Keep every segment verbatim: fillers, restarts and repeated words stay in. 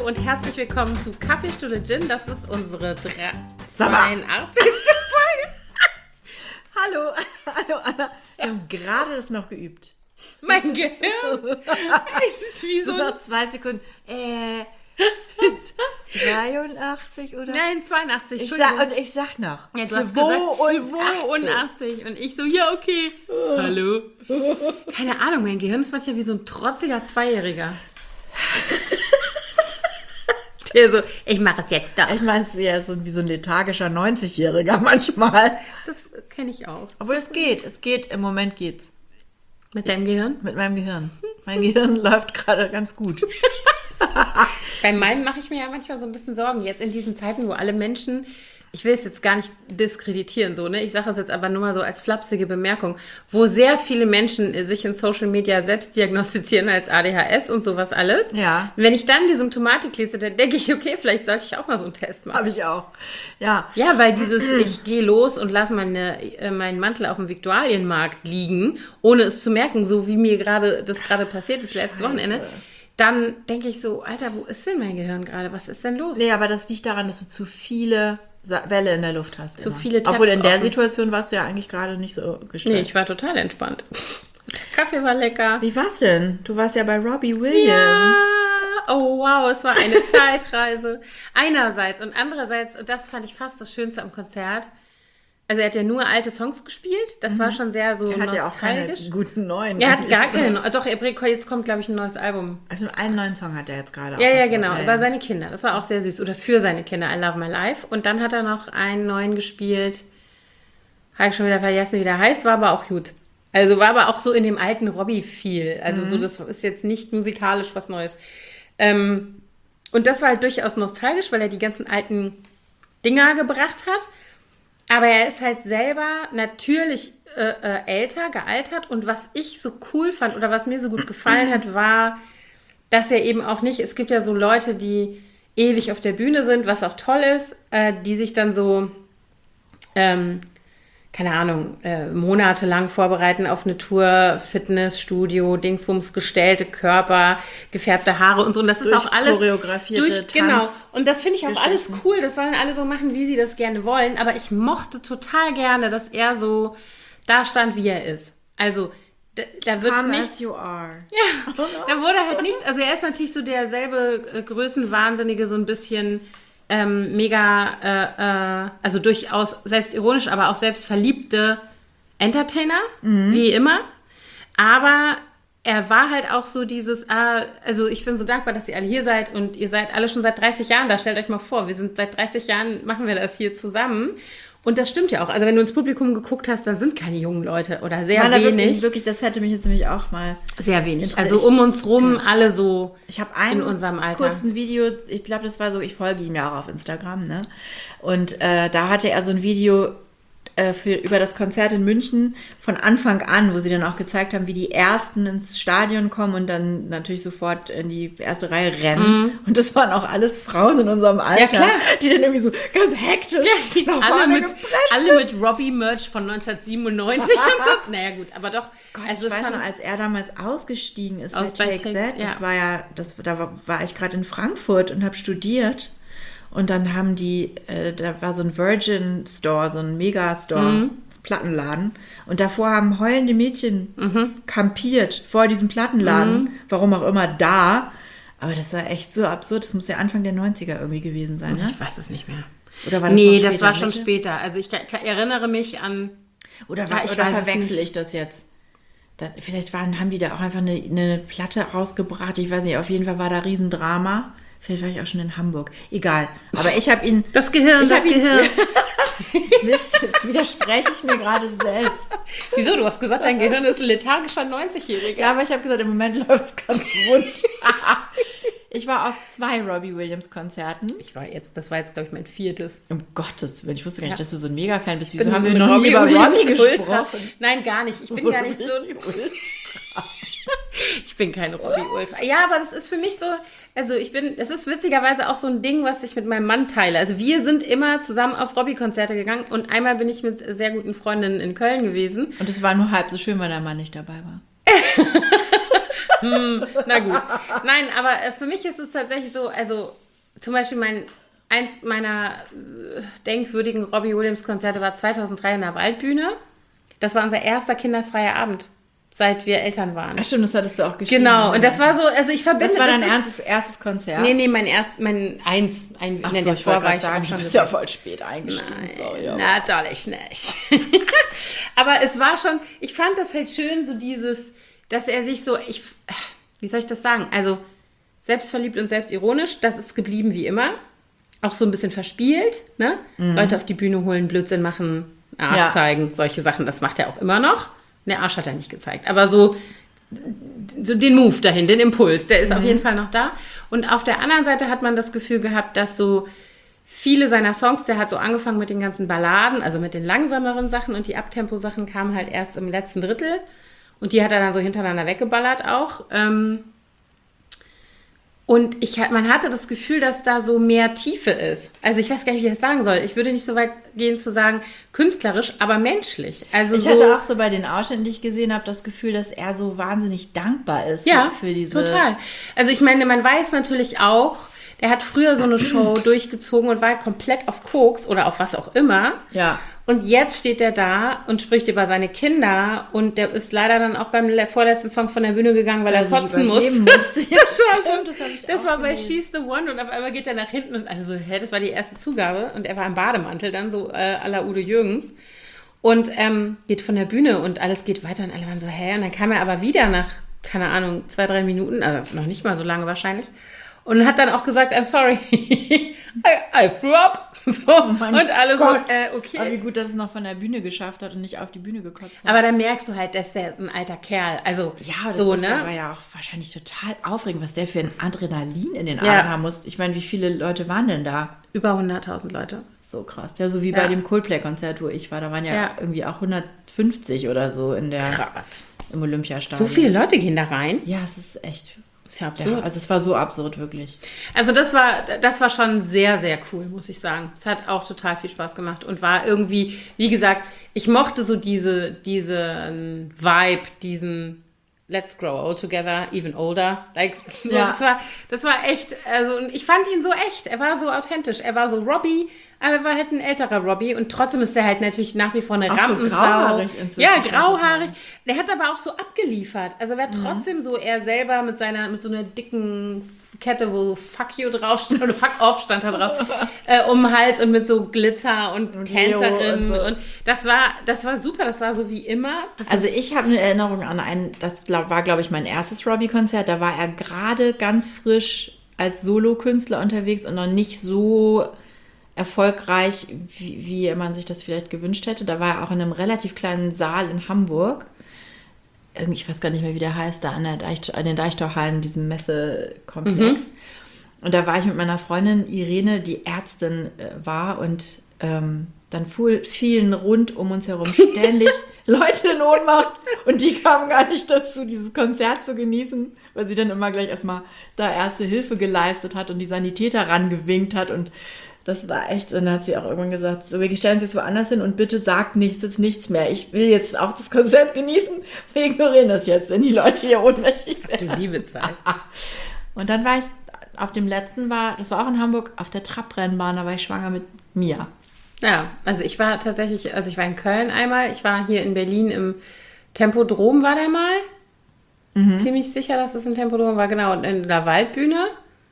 Hallo und herzlich willkommen zu Kaffeestunde Gin. Das ist unsere zweiundachtzigste Folge. Hallo, hallo Anna. Wir haben gerade das noch geübt. Mein Gehirn. Es ist wie so, so noch zwei Sekunden. Äh, dreiundachtzig oder? Nein, zweiundachtzig. Ich sag, und ich sag noch. Ja, du hast gesagt zweiundachtzig. Und ich so, ja, okay. Oh. Hallo. Keine Ahnung, mein Gehirn ist manchmal wie so ein trotziger Zweijähriger. Der so, ich mache es jetzt doch. Ich meine, es ist ja so wie so ein lethargischer neunzigjähriger manchmal. Das kenne ich auch. Obwohl es geht, es geht, im Moment geht's. Mit deinem Gehirn? Mit meinem Gehirn. Mein Gehirn läuft gerade ganz gut. Bei meinem mache ich mir ja manchmal so ein bisschen Sorgen. Jetzt in diesen Zeiten, wo alle Menschen, ich will es jetzt gar nicht diskreditieren, so, ne? Ich sage es jetzt aber nur mal so als flapsige Bemerkung, wo sehr viele Menschen sich in Social Media selbst diagnostizieren als A D H S und sowas alles. Ja. Wenn ich dann die Symptomatik lese, dann denke ich, okay, vielleicht sollte ich auch mal so einen Test machen. Habe ich auch. Ja. Ja, weil dieses, ich gehe los und lasse meine, äh, meinen Mantel auf dem Viktualienmarkt liegen, ohne es zu merken, so wie mir gerade das gerade passiert ist, letztes Scheiße. Wochenende. Dann denke ich so, Alter, wo ist denn mein Gehirn gerade? Was ist denn los? Nee, aber das liegt daran, dass du zu viele Bälle in der Luft hast. Zu immer. viele Tabs Obwohl in der offen. Situation warst du ja eigentlich gerade nicht so gestresst. Nee, ich war total entspannt. Der Kaffee war lecker. Wie war's denn? Du warst ja bei Robbie Williams. Ja. Oh wow, es war eine Zeitreise. Einerseits und andererseits, und das fand ich fast das Schönste am Konzert, also er hat ja nur alte Songs gespielt, das mhm. war schon sehr so er hat nostalgisch. Ja auch keine guten neuen. Er hat gar keine neuen. Doch, jetzt kommt, glaube ich, ein neues Album. Also einen neuen Song hat er jetzt gerade. Ja, ja, genau, ja, über ja. seine Kinder. Das war auch sehr süß. Oder für seine Kinder, I Love My Life. Und dann hat er noch einen neuen gespielt, habe ich schon wieder vergessen, wie der heißt, war aber auch gut. Also war aber auch so in dem alten Robbie-Feel. Also mhm. so, das ist jetzt nicht musikalisch was Neues. Ähm, und das war halt durchaus nostalgisch, weil er die ganzen alten Dinger gebracht hat. Aber er ist halt selber natürlich äh, äh, älter, gealtert. Und was ich so cool fand oder was mir so gut gefallen hat, war, dass er eben auch nicht, es gibt ja so Leute, die ewig auf der Bühne sind, was auch toll ist, äh, die sich dann so, ähm, keine Ahnung, äh, monatelang vorbereiten auf eine Tour, Fitnessstudio, Dingsbums, gestellte Körper, gefärbte Haare und so. Und das ist durch auch alles choreografierte durch, genau. Und das finde ich auch alles Geschichten. cool. Das sollen alle so machen, wie sie das gerne wollen. Aber ich mochte total gerne, dass er so da stand, wie er ist. Also da, da wird Come nichts. as you are. Ja, da wurde halt nichts. Also er ist natürlich so derselbe äh, Größenwahnsinnige, so ein bisschen ähm, mega, äh, äh, also durchaus selbstironisch, aber auch selbstverliebte Entertainer, mhm. wie immer. Aber er war halt auch so dieses, ah, also ich bin so dankbar, dass ihr alle hier seid und ihr seid alle schon seit dreißig Jahren da. Stellt euch mal vor, wir sind seit dreißig Jahren, machen wir das hier zusammen. Und das stimmt ja auch. Also wenn du ins Publikum geguckt hast, dann sind keine jungen Leute oder sehr Meine, wenig. Wirklich, wirklich, das hätte mich jetzt nämlich auch mal sehr wenig. Also um uns rum ja. alle so ich habe einen in unserem Alter. kurzen Video, ich glaube, das war so, ich folge ihm ja auch auf Instagram, ne? Und äh, da hatte er so ein Video äh, für, über das Konzert in München von Anfang an, wo sie dann auch gezeigt haben, wie die Ersten ins Stadion kommen und dann natürlich sofort in die erste Reihe rennen. Mhm. Und das waren auch alles Frauen in unserem Alter, ja, die dann irgendwie so ganz hektisch ja, alle, mit, alle mit Robbie-Merch von neunzehnhundertsiebenundneunzig und so. Naja gut, aber doch. Gott, also ich weiß schon noch, als er damals ausgestiegen ist aus bei Take, Take That, ja. das war ja, das, da war, war ich gerade in Frankfurt und habe studiert. Und dann haben die, äh, da war so ein Virgin Store, so ein Megastore, mhm. Plattenladen. Und davor haben heulende Mädchen mhm. kampiert vor diesem Plattenladen. Mhm. Warum auch immer da. Aber das war echt so absurd. Das muss ja Anfang der neunziger irgendwie gewesen sein, ne? Ich weiß es nicht mehr. Oder war das nee, noch später, das war schon Mitte? später. Also ich, ich erinnere mich an... Oder, war, ja, ich oder weiß verwechsel ich das jetzt? Da, vielleicht waren, haben die da auch einfach eine, eine Platte rausgebracht. Ich weiß nicht, auf jeden Fall war da Riesendrama. Vielleicht war ich auch schon in Hamburg. Egal. Aber ich habe ihn... Das Gehirn, das Gehirn. Mist, jetzt widerspreche ich mir gerade selbst. Wieso? Du hast gesagt, dein Gehirn ist ein lethargischer neunzigjähriger. Ja, aber ich habe gesagt, im Moment läuft es ganz rund. Ich war auf zwei Robbie Williams Konzerten. Ich war jetzt, das war jetzt, glaube ich, mein viertes. Um Gottes Willen. Ich wusste gar nicht, ja. dass du so ein Mega-Fan bist. Wieso bin haben wir noch nie über Robbie gesprochen? Nein, gar nicht. Ich bin gar nicht so... Ich bin keine Robbie-Ultra. Ja, aber das ist für mich so, also ich bin, es ist witzigerweise auch so ein Ding, was ich mit meinem Mann teile. Also wir sind immer zusammen auf Robbie-Konzerte gegangen und einmal bin ich mit sehr guten Freundinnen in Köln gewesen. Und es war nur halb so schön, weil der Mann nicht dabei war. hm, na gut. Nein, aber äh, für mich ist es tatsächlich so, also zum Beispiel mein, eins meiner äh, denkwürdigen Robbie Williams-Konzerte war zweitausenddrei in der Waldbühne. Das war unser erster kinderfreier Abend, seit wir Eltern waren. Ach stimmt, das hattest du auch geschrieben. Genau, und das war so, also ich verbinde... Das war dein das erstes, erstes Konzert? Nee, nee, mein erst, mein eins, ein, Ach nein, so, ich wollte gerade sagen, schon du bist so ja voll spät eingestiegen. Nein, Sorry, aber- natürlich nicht. Aber es war schon, ich fand das halt schön, so dieses, dass er sich so, ich, wie soll ich das sagen, also selbstverliebt und selbstironisch, das ist geblieben wie immer. Auch so ein bisschen verspielt, ne? Mhm. Leute auf die Bühne holen, Blödsinn machen, Arsch Ja. zeigen, solche Sachen, das macht er auch immer noch. Ne, Arsch hat er nicht gezeigt, aber so, so den Move dahin, den Impuls, der ist mhm. auf jeden Fall noch da. Und auf der anderen Seite hat man das Gefühl gehabt, dass so viele seiner Songs, der hat so angefangen mit den ganzen Balladen, also mit den langsameren Sachen, und die Abtempo-Sachen kamen halt erst im letzten Drittel und die hat er dann so hintereinander weggeballert auch. Ähm, Und ich, man hatte das Gefühl, dass da so mehr Tiefe ist. Also ich weiß gar nicht, wie ich das sagen soll. Ich würde nicht so weit gehen zu sagen, künstlerisch, aber menschlich. Also ich so, hatte auch so bei den Ausschnitten, die ich gesehen habe, das Gefühl, dass er so wahnsinnig dankbar ist ja, für, für diese... total. Also ich meine, man weiß natürlich auch, der hat früher so eine Show durchgezogen und war komplett auf Koks oder auf was auch immer. Ja. Und jetzt steht er da und spricht über seine Kinder und der ist leider dann auch beim le- vorletzten Song von der Bühne gegangen, weil Weil er er sich kotzen übergeben musste. musste. Ja, das war, stimmt, so, das hab ich das auch war bei gelesen. She's the One und auf einmal geht er nach hinten und also, hä, das war die erste Zugabe und er war im Bademantel dann, so äh, à la Udo Jürgens. Und ähm, geht von der Bühne und alles geht weiter und alle waren so, hä? Und dann kam er aber wieder nach, keine Ahnung, zwei, drei Minuten, also noch nicht mal so lange wahrscheinlich. Und hat dann auch gesagt, I'm sorry, I, I threw up. So, Oh mein und alles Gott. so, äh, okay. Aber wie gut, dass es noch von der Bühne geschafft hat und nicht auf die Bühne gekotzt hat. Aber dann merkst du halt, dass der ein alter Kerl, also ja, das so, ist ne? aber ja auch wahrscheinlich total aufregend, was der für ein Adrenalin in den Ja. Adern haben muss. Ich meine, wie viele Leute waren denn da? Über hunderttausend Leute. So krass. Ja, so wie Ja. bei dem Coldplay-Konzert, wo ich war. Da waren ja, Ja. irgendwie auch hundertfünfzig oder so in der, Krass. im Olympiastadion. So viele Leute gehen da rein. Ja, es ist echt... Ist ja Ja, absurd. also es war so absurd, wirklich. Also das war, das war schon sehr, sehr cool, muss ich sagen. Es hat auch total viel Spaß gemacht und war irgendwie, wie gesagt, ich mochte so diese, diesen Vibe, diesen Let's grow old together, even older. Like, so, Ja. das war, das war echt, also und ich fand ihn so echt. Er war so authentisch. Er war so Robbie, aber er war halt ein älterer Robbie und trotzdem ist er halt natürlich nach wie vor eine Auch so Rampensau. grauhaarig inzwischen Ja, schon grauhaarig. Der hat aber auch so abgeliefert. Also er war trotzdem so er selber mit seiner, mit so einer dicken Kette, wo so Fuck you drauf stand, oder Fuck off stand da drauf, äh, um den Hals und mit so Glitzer und, Und Tänzerin. Leo und Und, so. das war, das war super, das war so wie immer. Also ich habe eine Erinnerung an einen, das glaub, war, glaube ich, mein erstes Robbie-Konzert. Da war er gerade ganz frisch als Solokünstler unterwegs und noch nicht so erfolgreich, wie, wie man sich das vielleicht gewünscht hätte. Da war er auch in einem relativ kleinen Saal in Hamburg. Irgendwie, ich weiß gar nicht mehr, wie der heißt, da an, der Deich, an den Deichtorhallen, diesem Messekomplex. Und da war ich mit meiner Freundin Irene, die Ärztin äh, war, und ähm, dann fuhl, fielen rund um uns herum ständig Leute in Ohnmacht und die kamen gar nicht dazu, dieses Konzert zu genießen, weil sie dann immer gleich erstmal da erste Hilfe geleistet hat und die Sanitäter rangewinkt hat und das war echt, und dann hat sie auch irgendwann gesagt, so, wir stellen uns jetzt woanders hin und bitte sagt nichts, jetzt nichts mehr. Ich will jetzt auch das Konzert genießen, wir ignorieren das jetzt, wenn die Leute hier ohnmächtig werden. Du liebe Zeit. Und dann war ich, auf dem letzten war, das war auch in Hamburg, auf der Trabrennbahn, da war ich schwanger mit Mia. Ja, also ich war tatsächlich, also ich war in Köln einmal, ich war hier in Berlin im Tempodrom, war der mal. Mhm. Ziemlich sicher, dass es ein Tempodrom war, genau, und in der Waldbühne.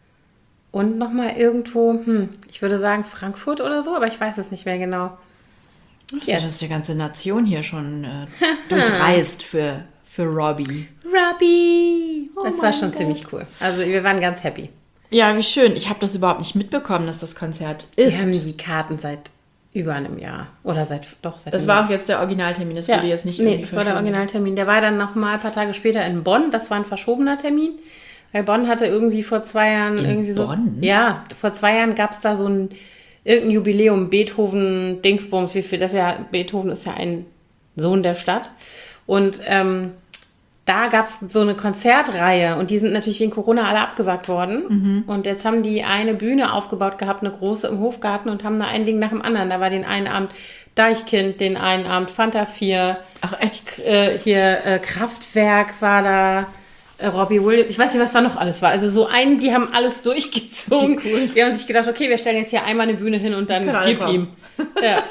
Und nochmal irgendwo, hm, ich würde sagen Frankfurt oder so, aber ich weiß es nicht mehr genau. Ja, das ist die ganze Nation hier schon äh, durchreist für, für Robbie. Robbie! Oh das war mein schon Gott. ziemlich cool. Also wir waren ganz happy. Ja, wie schön. Ich habe das überhaupt nicht mitbekommen, dass das Konzert ist. Wir haben die Karten seit über einem Jahr. Oder seit, doch, seit Das einem war Jahr. auch jetzt der Originaltermin, das Ja. wurde jetzt nicht Nee, irgendwie das war der verschoben. Originaltermin. Der war dann nochmal ein paar Tage später in Bonn. Das war ein verschobener Termin. Weil Bonn hatte irgendwie vor zwei Jahren In irgendwie so. Bonn? Ja, vor zwei Jahren gab es da so ein irgendein Jubiläum, Beethoven, Dingsbums, wie viel, das ist ja, Beethoven ist ja ein Sohn der Stadt. Und ähm, da gab es so eine Konzertreihe und die sind natürlich wegen Corona alle abgesagt worden. Mhm. Und jetzt haben die eine Bühne aufgebaut gehabt, eine große im Hofgarten, und haben da ein Ding nach dem anderen. Da war den einen Abend Deichkind, den einen Abend Fanta vier, Ach echt? äh, hier äh, Kraftwerk war da, äh, Robbie Williams, ich weiß nicht, was da noch alles war. Also so einen, die haben alles durchgezogen. Cool. Die haben sich gedacht, okay, wir stellen jetzt hier einmal eine Bühne hin und dann gib ihm. Ja.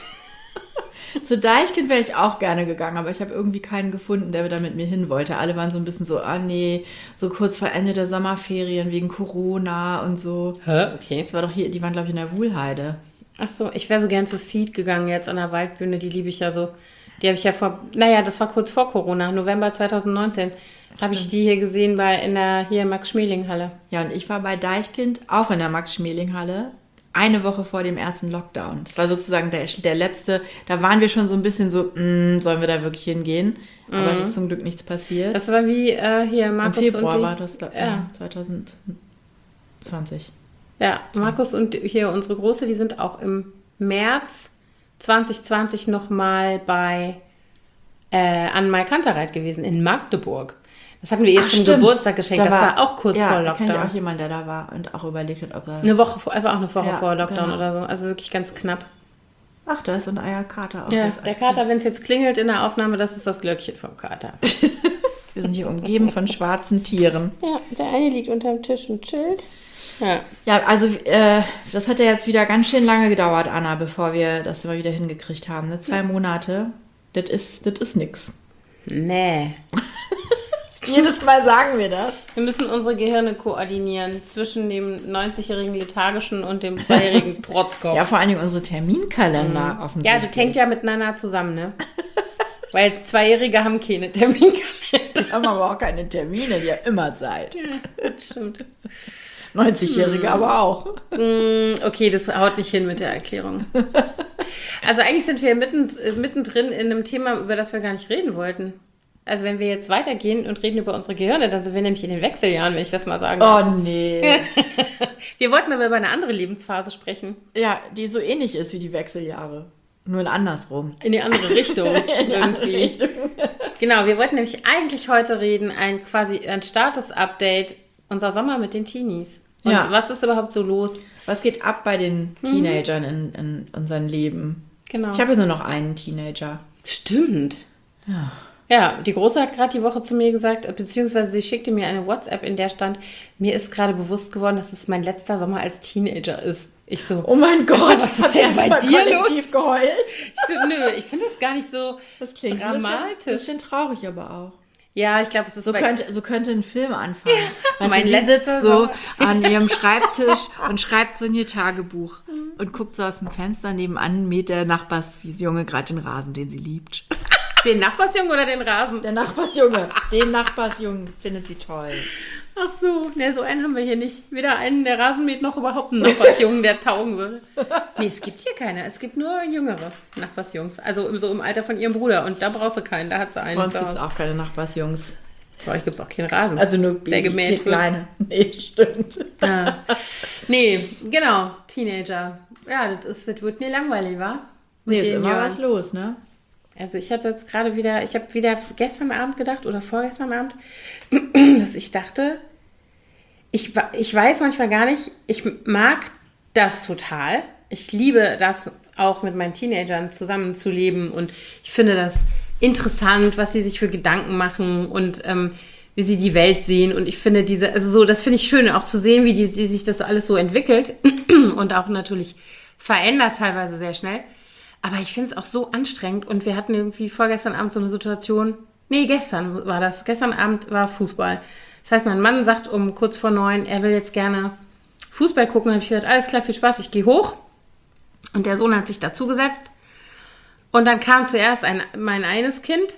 Zu Deichkind wäre ich auch gerne gegangen, aber ich habe irgendwie keinen gefunden, der da mit mir hin wollte. Alle waren so ein bisschen so, ah nee, so kurz vor Ende der Sommerferien wegen Corona und so. Hä? Okay. Das war doch hier, die waren, glaube ich, in der Wuhlheide. Ach so, ich wäre so gern zu Seed gegangen jetzt an der Waldbühne, die liebe ich ja so. Die habe ich ja vor, naja, das war kurz vor Corona, November zwanzig neunzehn. Habe ich die hier gesehen bei in der hier Max-Schmeling-Halle. Ja, und ich war bei Deichkind auch in der Max-Schmeling-Halle. Eine Woche vor dem ersten Lockdown. Das war sozusagen der, der letzte, da waren wir schon so ein bisschen so, mm, sollen wir da wirklich hingehen? Aber mm. es ist zum Glück nichts passiert. Das war wie äh, hier Markus Im Februar und die, war das da, ja. zwanzig zwanzig. Ja, Markus und hier unsere Große, die sind auch im März zwanzig zwanzig nochmal bei äh, Anne-Mai Kantereit gewesen in Magdeburg. Das hatten wir ihr Ach, zum stimmt. Geburtstag geschenkt. Da das war, war auch kurz ja, vor da Lockdown. kenne ich auch jemanden, der da war und auch überlegt hat, ob er... Eine Woche vor, einfach auch eine Woche Ja, vor Lockdown genau. oder so. Also wirklich ganz knapp. Ach, da ist so ein Eierkater auch. Ja, jetzt der aktiv. Kater, wenn es jetzt klingelt in der Aufnahme, das ist das Glöckchen vom Kater. Wir sind hier umgeben von schwarzen Tieren. Ja, der eine liegt unterm Tisch und chillt. Ja. Ja, also äh, das hat ja jetzt wieder ganz schön lange gedauert, Anna, bevor wir das mal wieder hingekriegt haben. Ne? Zwei Monate, das ist, das ist nix. Nee. Jedes Mal sagen wir das. Wir müssen unsere Gehirne koordinieren zwischen dem neunzigjährigen lethargischen und dem zweijährigen Trotzkopf. Ja, vor allen Dingen unsere Terminkalender mhm. offensichtlich. Ja, das hängt ja miteinander zusammen, ne? Weil Zweijährige haben keine Terminkalender. Die haben aber auch keine Termine, die haben immer Zeit. Ja, das stimmt. neunzigjährige hm. aber auch. Okay, das haut nicht hin mit der Erklärung. Also eigentlich sind wir mitten, mittendrin in einem Thema, über das wir gar nicht reden wollten. Also wenn wir jetzt weitergehen und reden über unsere Gehirne, dann sind wir nämlich in den Wechseljahren, wenn ich das mal sagen darf. Oh nee. Wir wollten aber über eine andere Lebensphase sprechen. Ja, die so ähnlich ist wie die Wechseljahre. Nur andersrum. In die andere Richtung. In die irgendwie. andere Richtung. Genau, wir wollten nämlich eigentlich heute reden, ein quasi ein Status-Update, unser Sommer mit den Teenies. Und Ja. was ist überhaupt so los? Was geht ab bei den Teenagern in, in unserem Leben? Genau. Ich habe ja nur noch einen Teenager. Stimmt. Ja. Ja, die Große hat gerade die Woche zu mir gesagt, beziehungsweise sie schickte mir eine WhatsApp, in der stand, mir ist gerade bewusst geworden, dass es mein letzter Sommer als Teenager ist. Ich so, Oh mein Gott, Alter, was ist denn hat bei erst mal dir los? kollektiv geheult? Ich so, nö, ich finde das gar nicht so Das klingt dramatisch. ein bisschen, bisschen traurig aber auch. Ja, ich glaube, es ist So bei- könnte, so könnte ein Film anfangen. Weißt mein du, sie letzter sitzt so Sommer. an ihrem Schreibtisch und schreibt so in ihr Tagebuch und guckt so aus dem Fenster. Nebenan mäht der Nachbarsjunge gerade den Rasen, den sie liebt. den Nachbarsjungen oder den Rasen. Der Nachbarsjunge, den Nachbarsjungen findet sie toll. Ach so, ne, so einen haben wir hier nicht. Weder einen, der Rasen mäht, noch überhaupt einen Nachbarsjungen, der taugen würde. Nee, es gibt hier keine. Es gibt nur jüngere Nachbarsjungs. Also so im Alter von ihrem Bruder. Und da brauchst du keinen, da hat sie einen. Bei uns zu gibt es Hause. auch keine Nachbarsjungs. Bei euch gibt es auch keinen Rasen. Also nur der Baby, gemäht die wird. kleine. Nee, stimmt. Ah. Nee, genau, Teenager. Ja, das, ist, das wird nie langweilig, wa? Mit Nee, ist den immer Jahren. was los, ne? Also ich hatte jetzt gerade wieder, ich habe wieder gestern Abend gedacht oder vorgestern Abend, dass ich dachte, ich, wa- ich weiß manchmal gar nicht, ich mag das total. Ich liebe das auch mit meinen Teenagern zusammenzuleben und ich finde das interessant, was sie sich für Gedanken machen und ähm, wie sie die Welt sehen. Und ich finde diese, also so, das finde ich schön, auch zu sehen, wie die, die sich das alles so entwickelt und auch natürlich verändert teilweise sehr schnell. Aber ich finde es auch so anstrengend und wir hatten irgendwie vorgestern Abend so eine Situation, nee, gestern war das, gestern Abend war Fußball. Das heißt, mein Mann sagt um kurz vor neun, er will jetzt gerne Fußball gucken. Da habe ich gesagt, alles klar, viel Spaß, ich gehe hoch. Und der Sohn hat sich dazugesetzt. Und dann kam zuerst ein, mein eines Kind,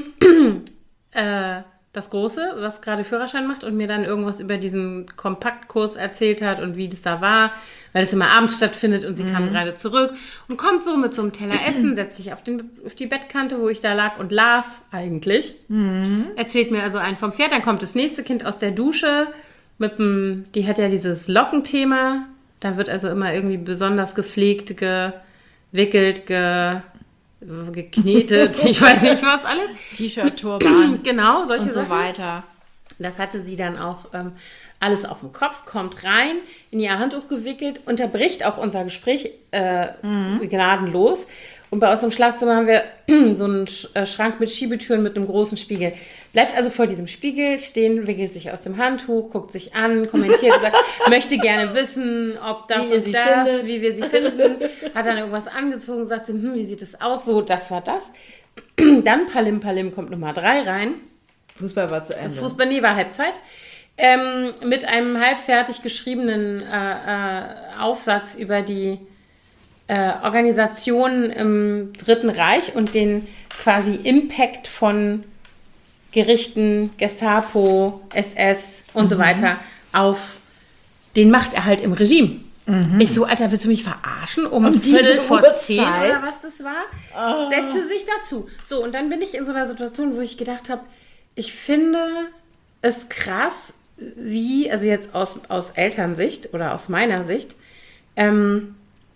äh, das Große, was gerade Führerschein macht und mir dann irgendwas über diesen Kompaktkurs erzählt hat und wie das da war, weil es immer abends stattfindet und sie kam gerade zurück und kommt so mit so einem Teller Essen, setzt sich auf, den, auf die Bettkante, wo ich da lag und las eigentlich. Erzählt mir also einen vom Pferd, dann kommt das nächste Kind aus der Dusche mit dem, die hat ja dieses Lockenthema, da wird also immer irgendwie besonders gepflegt, gewickelt, ge, geknetet, ich weiß nicht was alles. T-Shirt, Turban Genau, solche und so Sachen. weiter. Das hatte sie dann auch ähm, alles auf dem Kopf, kommt rein, in ihr Handtuch gewickelt, unterbricht auch unser Gespräch äh, mhm. gnadenlos. Und bei uns im Schlafzimmer haben wir so einen Schrank mit Schiebetüren mit einem großen Spiegel. Bleibt also vor diesem Spiegel stehen, wickelt sich aus dem Handtuch, guckt sich an, kommentiert, sagt, möchte gerne wissen, ob das wie und das, findet. Wie wir sie finden. Hat dann irgendwas angezogen, sagt sie, hm, wie sieht das aus? So, das war das. Dann Palim Palim kommt Nummer drei rein. Fußball war zu Ende. Fußball, nee, war Halbzeit. Ähm, mit einem halbfertig geschriebenen äh, äh, Aufsatz über die äh, Organisation im Dritten Reich und den quasi Impact von Gerichten, Gestapo, S S und mhm. so weiter auf den Machterhalt im Regime. Mhm. Ich so, Alter, willst du mich verarschen? Um, um Viertel vor zehn oder was das war? Oh. Setzte sich dazu. So, und dann bin ich in so einer Situation, wo ich gedacht habe, ich finde es krass, wie, also jetzt aus, aus Elternsicht oder aus meiner Sicht, ähm,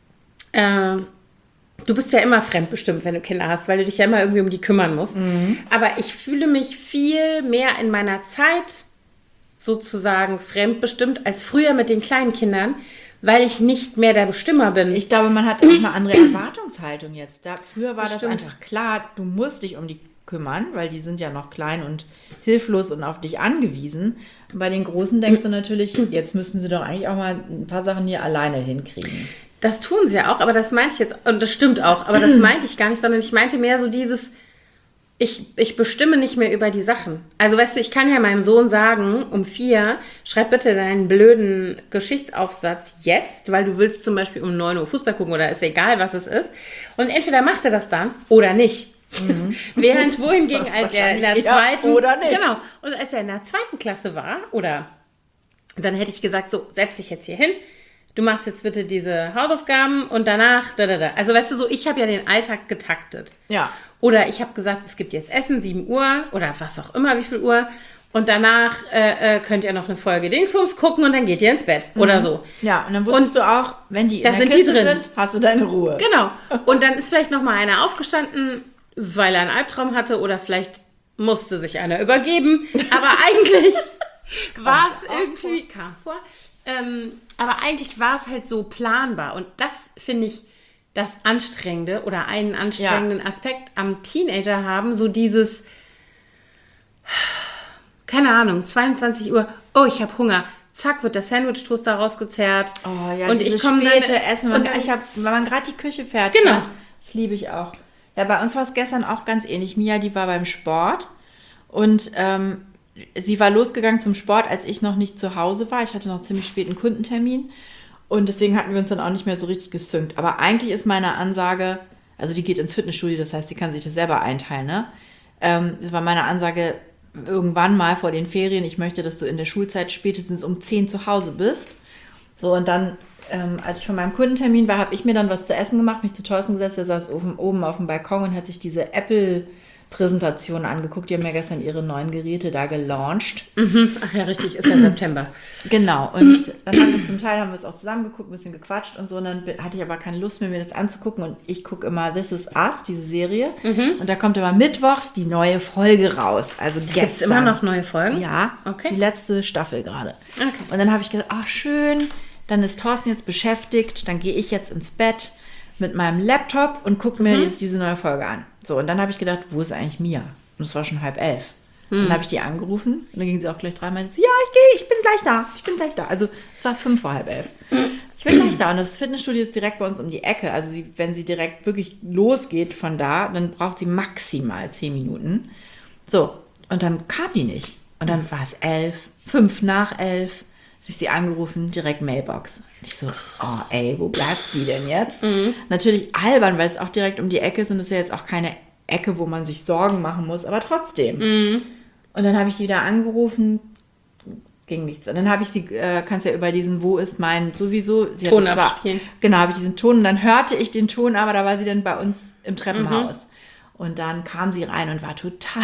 äh, du bist ja immer fremdbestimmt, wenn du Kinder hast, weil du dich ja immer irgendwie um die kümmern musst. Mhm. Aber ich fühle mich viel mehr in meiner Zeit sozusagen fremdbestimmt als früher mit den kleinen Kindern, weil ich nicht mehr der Bestimmer bin. Ich glaube, man hat auch eine andere Erwartungshaltung jetzt. Da, früher war das, das einfach klar, du musst dich um die kümmern, weil die sind ja noch klein und hilflos und auf dich angewiesen. Und bei den Großen denkst du natürlich, jetzt müssten sie doch eigentlich auch mal ein paar Sachen hier alleine hinkriegen. Das tun sie ja auch, aber das meinte ich jetzt, und das stimmt auch, aber das meinte ich gar nicht, sondern ich meinte mehr so dieses, ich, ich bestimme nicht mehr über die Sachen. Also weißt du, ich kann ja meinem Sohn sagen, um vier, schreib bitte deinen blöden Geschichtsaufsatz jetzt, weil du willst zum Beispiel um neun Uhr Fußball gucken oder ist egal, was es ist. Und entweder macht er das dann oder nicht. Mhm. Während wohingegen, als er in der zweiten oder nicht. Genau, und als er in der zweiten Klasse war, oder dann hätte ich gesagt, so, setz dich jetzt hier hin, du machst jetzt bitte diese Hausaufgaben und danach, da, da, da. Also weißt du so, ich habe ja den Alltag getaktet. Ja. Oder ich habe gesagt, es gibt jetzt Essen, sieben Uhr oder was auch immer, wie viel Uhr. Und danach äh, könnt ihr noch eine Folge Dingsbums gucken und dann geht ihr ins Bett mhm. oder so. Ja, und dann wusstest und du auch, wenn die in der sind Kiste die drin. sind, hast du deine Ruhe. Genau. Und dann ist vielleicht noch mal einer aufgestanden, weil er einen Albtraum hatte oder vielleicht musste sich einer übergeben. Aber eigentlich war es irgendwie, kam vor, ähm, aber eigentlich war es halt so planbar. Und das finde ich das Anstrengende oder einen anstrengenden ja. Aspekt am Teenager haben, so dieses, keine Ahnung, zweiundzwanzig Uhr, oh, ich habe Hunger. Zack, wird der Sandwich-Toaster rausgezerrt. Oh ja, und dieses ich komme späte dann, Essen, und ich hab, wenn man gerade die Küche fertig genau. hat. Das liebe ich auch. Ja, bei uns war es gestern auch ganz ähnlich. Mia, die war beim Sport und ähm, sie war losgegangen zum Sport, als ich noch nicht zu Hause war. Ich hatte noch ziemlich spät einen Kundentermin und deswegen hatten wir uns dann auch nicht mehr so richtig gesynkt. Aber eigentlich ist meine Ansage, also die geht ins Fitnessstudio, das heißt, die kann sich das selber einteilen, ne? Ähm, das war meine Ansage irgendwann mal vor den Ferien, ich möchte, dass du in der Schulzeit spätestens um zehn zu Hause bist. So, und dann Ähm, als ich von meinem Kundentermin war, habe ich mir dann was zu essen gemacht, mich zu Thorsten gesetzt, der saß oben, oben auf dem Balkon und hat sich diese Apple-Präsentation angeguckt. Die haben ja gestern ihre neuen Geräte da gelauncht. Mhm. Ach ja, richtig, ist ja September. Genau, und dann haben wir zum Teil haben wir es auch zusammen geguckt, ein bisschen gequatscht und so, und dann hatte ich aber keine Lust mehr, mir das anzugucken, und ich gucke immer This Is Us, diese Serie, mhm. und da kommt immer mittwochs die neue Folge raus, also gestern. Gibt es immer noch neue Folgen? Ja, okay. Die letzte Staffel gerade. Okay. Und dann habe ich gedacht, ach schön, dann ist Thorsten jetzt beschäftigt, dann gehe ich jetzt ins Bett mit meinem Laptop und gucke mir mhm. jetzt diese neue Folge an. So, und dann habe ich gedacht, wo ist eigentlich Mia? Und es war schon halb elf. Mhm. Dann habe ich die angerufen und dann ging sie auch gleich dreimal und meinte, ja, ich gehe, ich bin gleich da, ich bin gleich da. Also es war fünf vor halb elf. Ich bin gleich da, und das Fitnessstudio ist direkt bei uns um die Ecke. Also sie, wenn sie direkt wirklich losgeht von da, dann braucht sie maximal zehn Minuten. So, und dann kam die nicht. Und dann war es elf, fünf nach elf. Ich habe sie angerufen, direkt Mailbox. Ich so, oh ey, wo bleibt die denn jetzt? Mhm. Natürlich albern, weil es auch direkt um die Ecke ist und es ist ja jetzt auch keine Ecke, wo man sich Sorgen machen muss, aber trotzdem. Mhm. Und dann habe ich die wieder angerufen, ging nichts. Und dann habe ich sie, äh, kannst ja über diesen Wo ist mein sowieso, sie Ton hat abspielen. Zwar, genau, habe ich diesen Ton, und dann hörte ich den Ton, aber da war sie dann bei uns im Treppenhaus. Mhm. Und dann kam sie rein und war total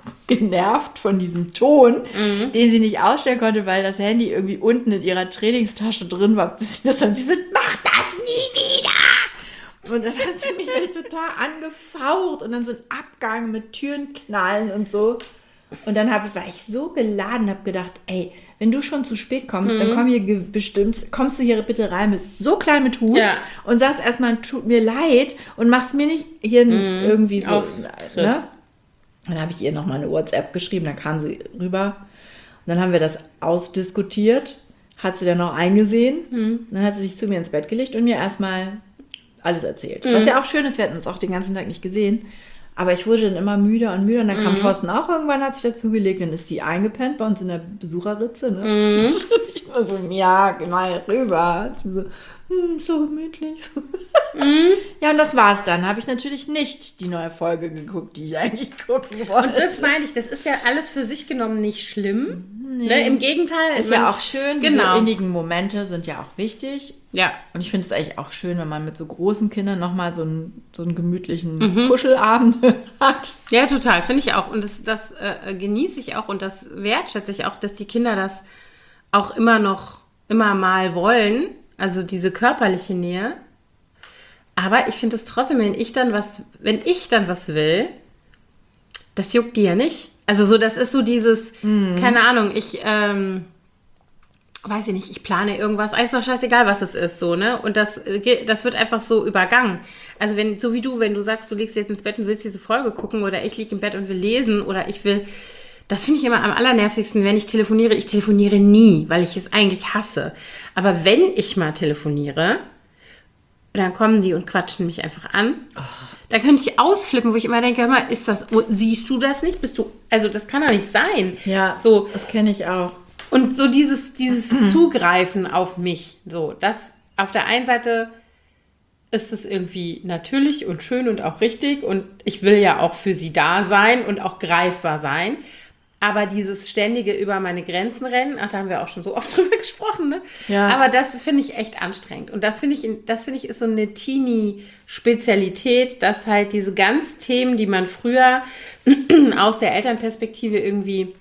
genervt von diesem Ton, mhm. den sie nicht ausstellen konnte, weil das Handy irgendwie unten in ihrer Trainingstasche drin war, bis sie das dann, sie so, mach das nie wieder! Und dann hat sie mich total angefaucht und dann so ein Abgang mit Türen knallen und so. Und dann hab, war ich so geladen, habe gedacht, ey, wenn du schon zu spät kommst, mhm. dann komm hier ge- bestimmt, kommst du hier bitte rein mit so klein mit Hut ja. und sagst erstmal, tut mir leid und machst mir nicht hier mhm. irgendwie so. Ne? Dann habe ich ihr nochmal eine WhatsApp geschrieben, dann kam sie rüber und dann haben wir das ausdiskutiert, hat sie dann noch eingesehen, mhm. dann hat sie sich zu mir ins Bett gelegt und mir erstmal alles erzählt. Mhm. Was ja auch schön ist, wir hatten uns auch den ganzen Tag nicht gesehen. Aber ich wurde dann immer müder und müder. Und dann kam mhm. Thorsten auch irgendwann, hat sich dazugelegt. Dann ist die eingepennt bei uns in der Besucherritze. Ne? Mhm. Das ist schon nicht immer so, ja, geh mal rüber. So, hm, so gemütlich. So. Mhm. Ja, und das war's dann. Habe ich natürlich nicht die neue Folge geguckt, die ich eigentlich gucken wollte. Und das meine ich, das ist ja alles für sich genommen nicht schlimm. Nee. Ne? Im Gegenteil. Ist man, ja auch schön. Genau. Diese innigen Momente sind ja auch wichtig. Ja. Und ich finde es eigentlich auch schön, wenn man mit so großen Kindern nochmal so einen, so einen gemütlichen mhm. Kuschelabend hat. Ja, total. Finde ich auch. Und das, das äh, genieße ich auch und das wertschätze ich auch, dass die Kinder das auch immer noch, immer mal wollen. Also diese körperliche Nähe. Aber ich finde es trotzdem, wenn ich dann was, wenn ich dann was will, das juckt die ja nicht. Also so, das ist so dieses, mhm. keine Ahnung, ich, ähm, weiß ich nicht, ich plane irgendwas, ist doch scheißegal, was es ist, so, ne? Und das, das wird einfach so übergangen. Also wenn, so wie du, wenn du sagst, du legst jetzt ins Bett und willst diese Folge gucken oder ich liege im Bett und will lesen oder ich will, das finde ich immer am allernervigsten, wenn ich telefoniere. Ich telefoniere nie, weil ich es eigentlich hasse. Aber wenn ich mal telefoniere, dann kommen die und quatschen mich einfach an. Oh. Da könnte ich ausflippen, wo ich immer denke, hör mal, ist das, siehst du das nicht? Bist du, also das kann doch nicht sein. Ja, so, das kenne ich auch. Und so dieses, dieses Zugreifen auf mich, so, das auf der einen Seite ist es irgendwie natürlich und schön und auch richtig und ich will ja auch für sie da sein und auch greifbar sein, aber dieses ständige über meine Grenzen rennen, ach, da haben wir auch schon so oft drüber gesprochen, ne? Ja. Aber das finde ich echt anstrengend und das finde ich, das finde ich ist so eine Teenie-Spezialität, dass halt diese ganz Themen, die man früher aus der Elternperspektive irgendwie